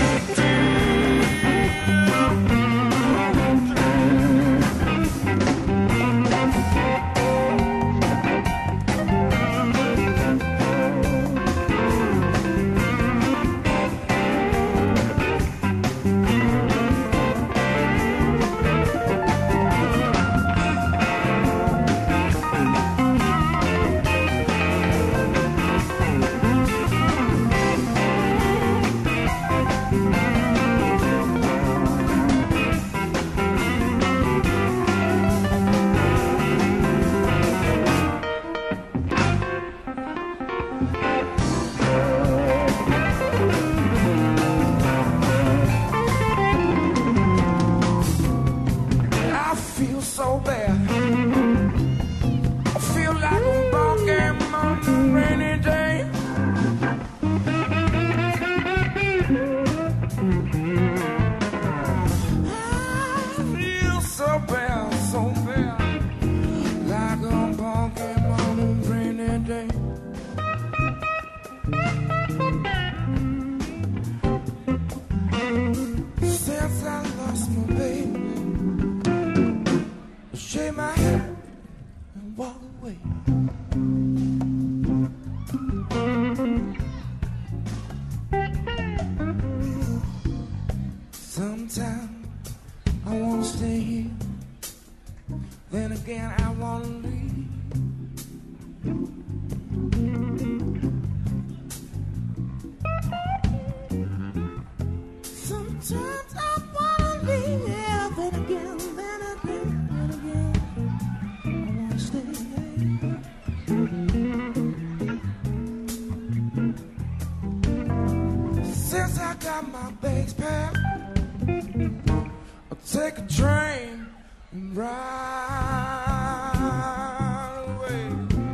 I feel so bad. I feel like I'm walking on a rainy day. I feel so bad, so bad, like I'm walking on a rainy day. Since I lost my baby, shake my head and walk away. Sometimes I wanna stay here, then again I wanna leave. Sometimes I wanna leave, then again, then again, then again I wanna stay. got my bags packed. I'll take a train and ride away.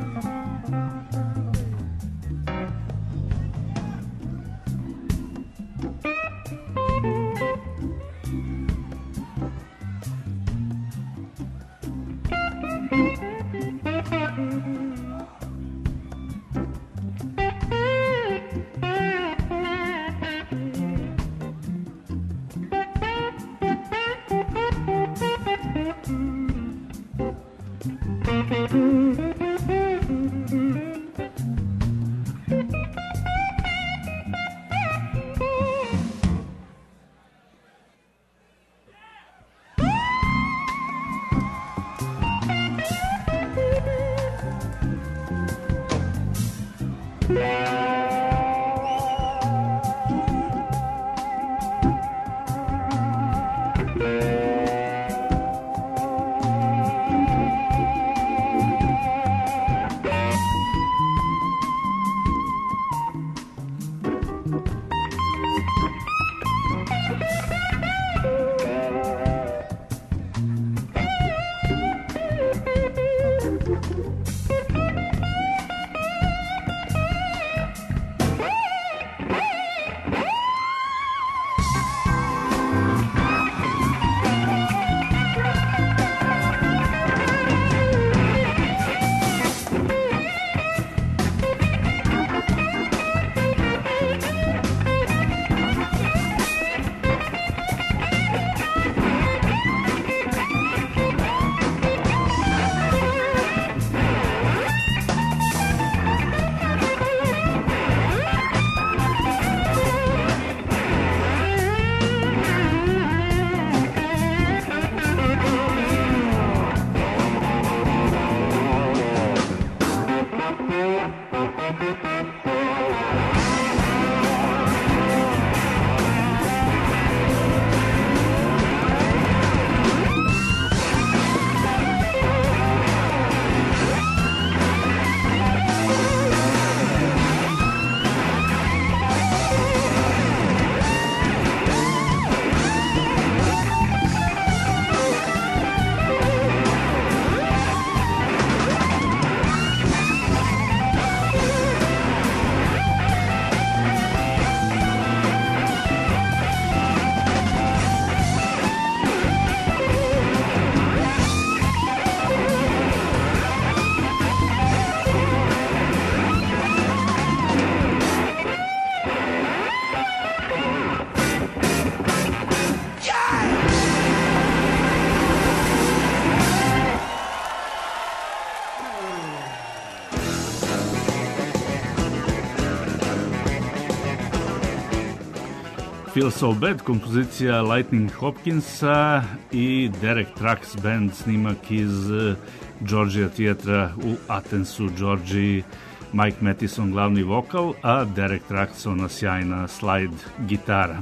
Feel So Bad, kompozicija Lightning Hopkinsa i Derek Trucks Band, snimak iz Georgia Theatra u Athensu, Georgiji. Mike Mattison glavni vokal, a Derek Trucks ona sjajna slide gitara.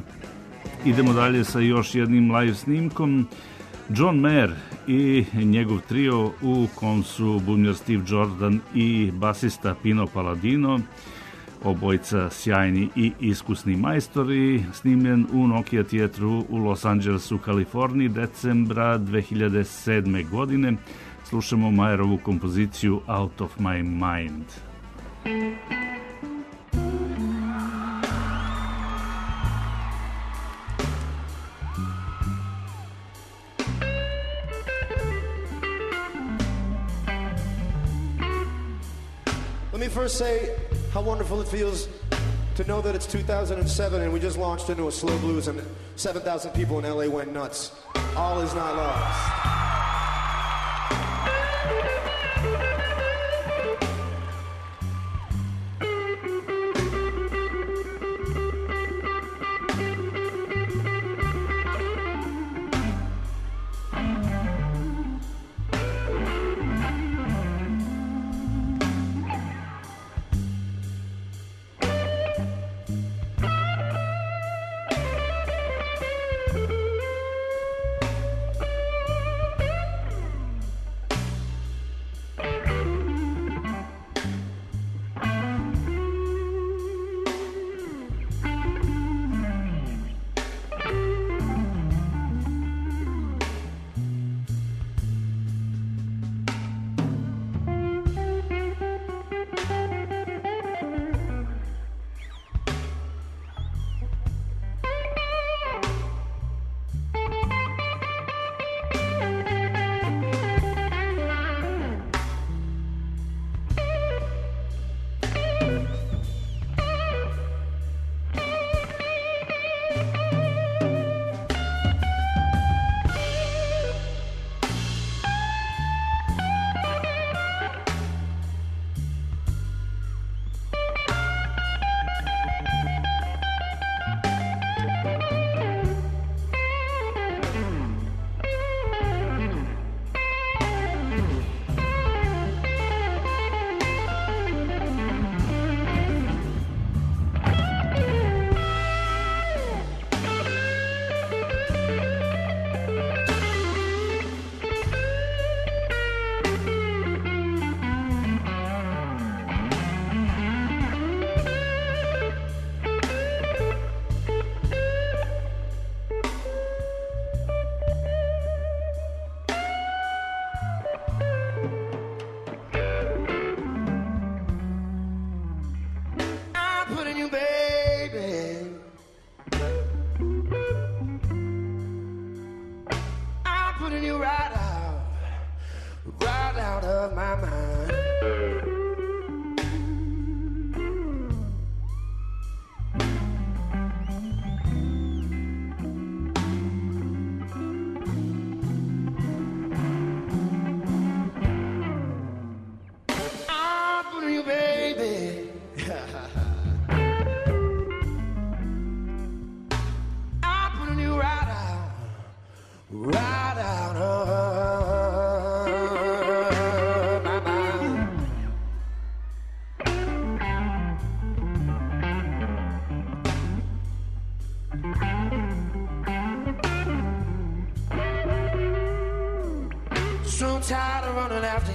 Idemo dalje sa još jednim live snimkom. John Mayer i njegov trio u kom su bubnjar Steve Jordan i basista Pino Palladino, obojica sjajni i iskusni majstori, snimljen u Nokia Theatru u Los Angelesu, Kaliforniji, decembra dve hiljade sedme. godine. Slušamo Mayerovu kompoziciju Out of My Mind. Let me first say how wonderful it feels to know that it's two thousand seven and we just launched into a slow blues and seven thousand people in L A went nuts. All is not lost.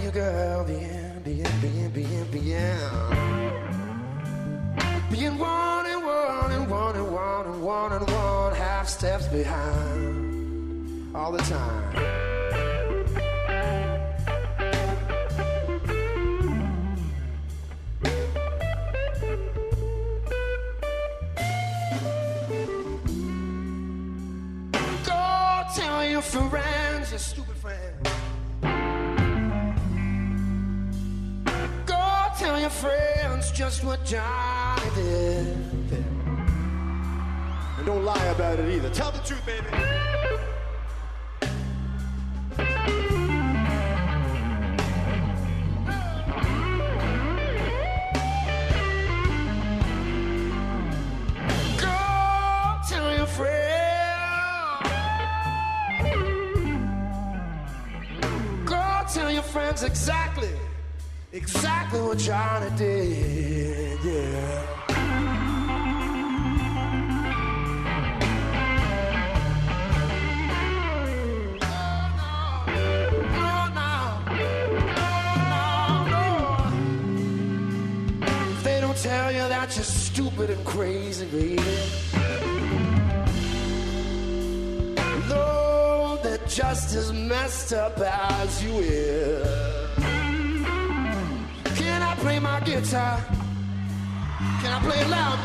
you, girl, being, being, being, being, being. Being one and one and one and one and one and one half steps behind all the time. Go tell your friends, your stupid friends. Go tell your friends just what Johnny did. And don't lie about it either. Tell the truth, baby. Go tell your friends. Go tell your friends exactly. Exactly what Johnny did, yeah. No, no, no, no, no. If they don't tell you that you're stupid and crazy, baby, know they're just as messed up as you is. Can I play my guitar? Can I play it loud?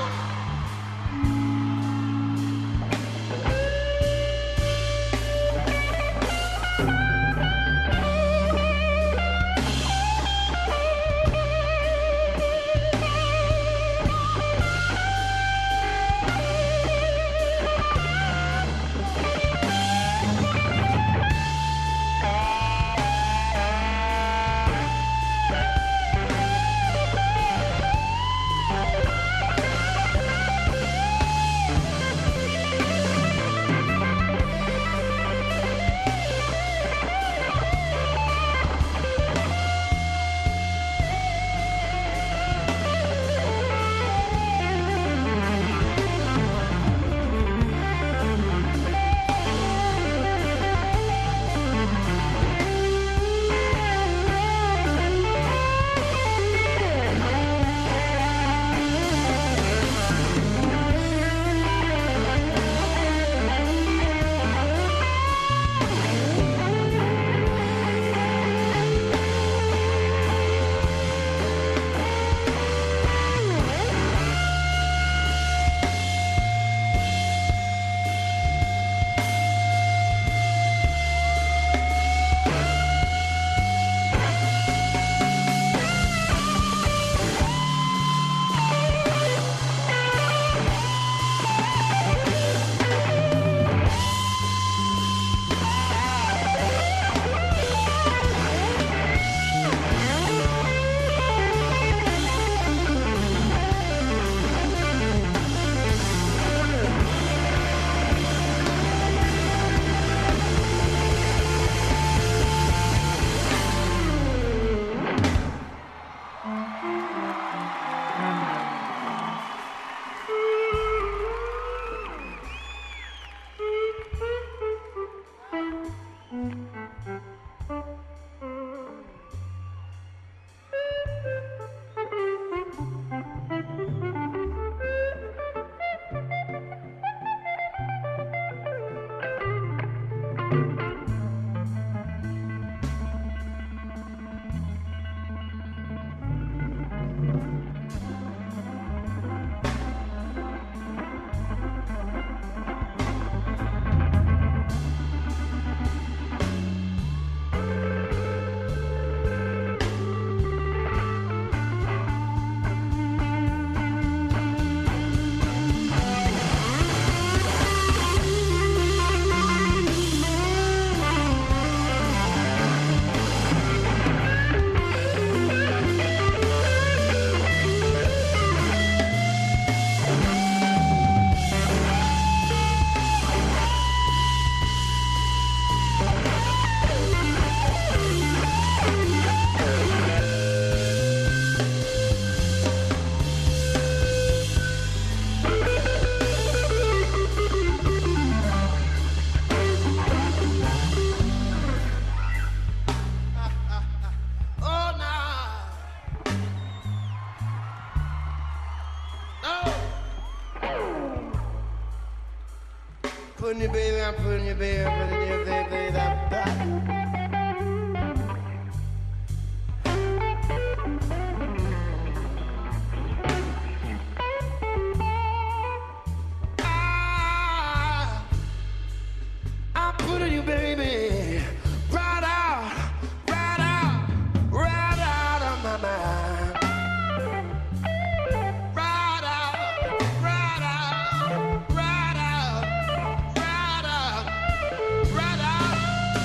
putting you, baby, I'm putting you, baby, I'm putting you, baby, baby, that back. I'm putting you, baby, right out, right out, right out of my mind. Right out, right out, right out, right out, right out.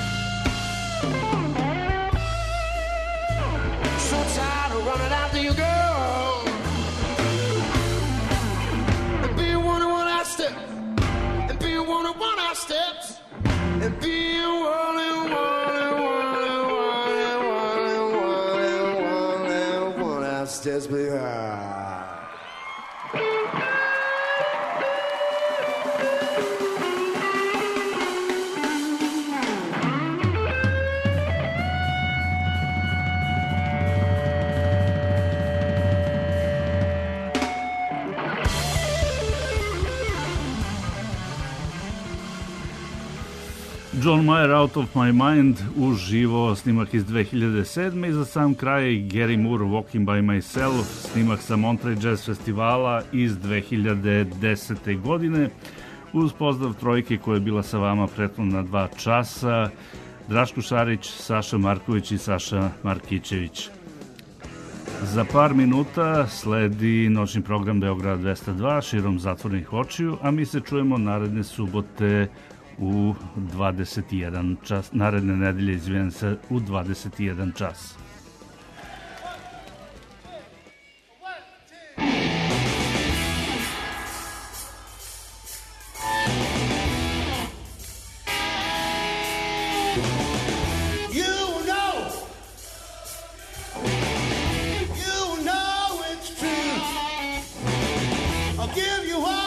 So tired of running after you, girl. And being one of one out steps, and being one of one out steps. And being one and one and one and one and one and one and one and one out steps behind. John Mayer, Out of My Mind, uživo, snimak iz dve hiljade sedme. I za sam kraj Gary Moore, Walking by Myself, snimak sa Monterey Jazz Festivala iz dve hiljade desete. godine. Uz pozdrav trojke koja je bila sa vama prethodna dva časa, Draško Šarić, Saša Marković i Saša Markićević. Za par minuta sledi noćni program Beograd dvesta dva, širom zatvorenih očiju, a mi se čujemo naredne subote u dvadeset jedan čas, naredne nedelje, izvijem se, u dvadeset jedan čas. Give you all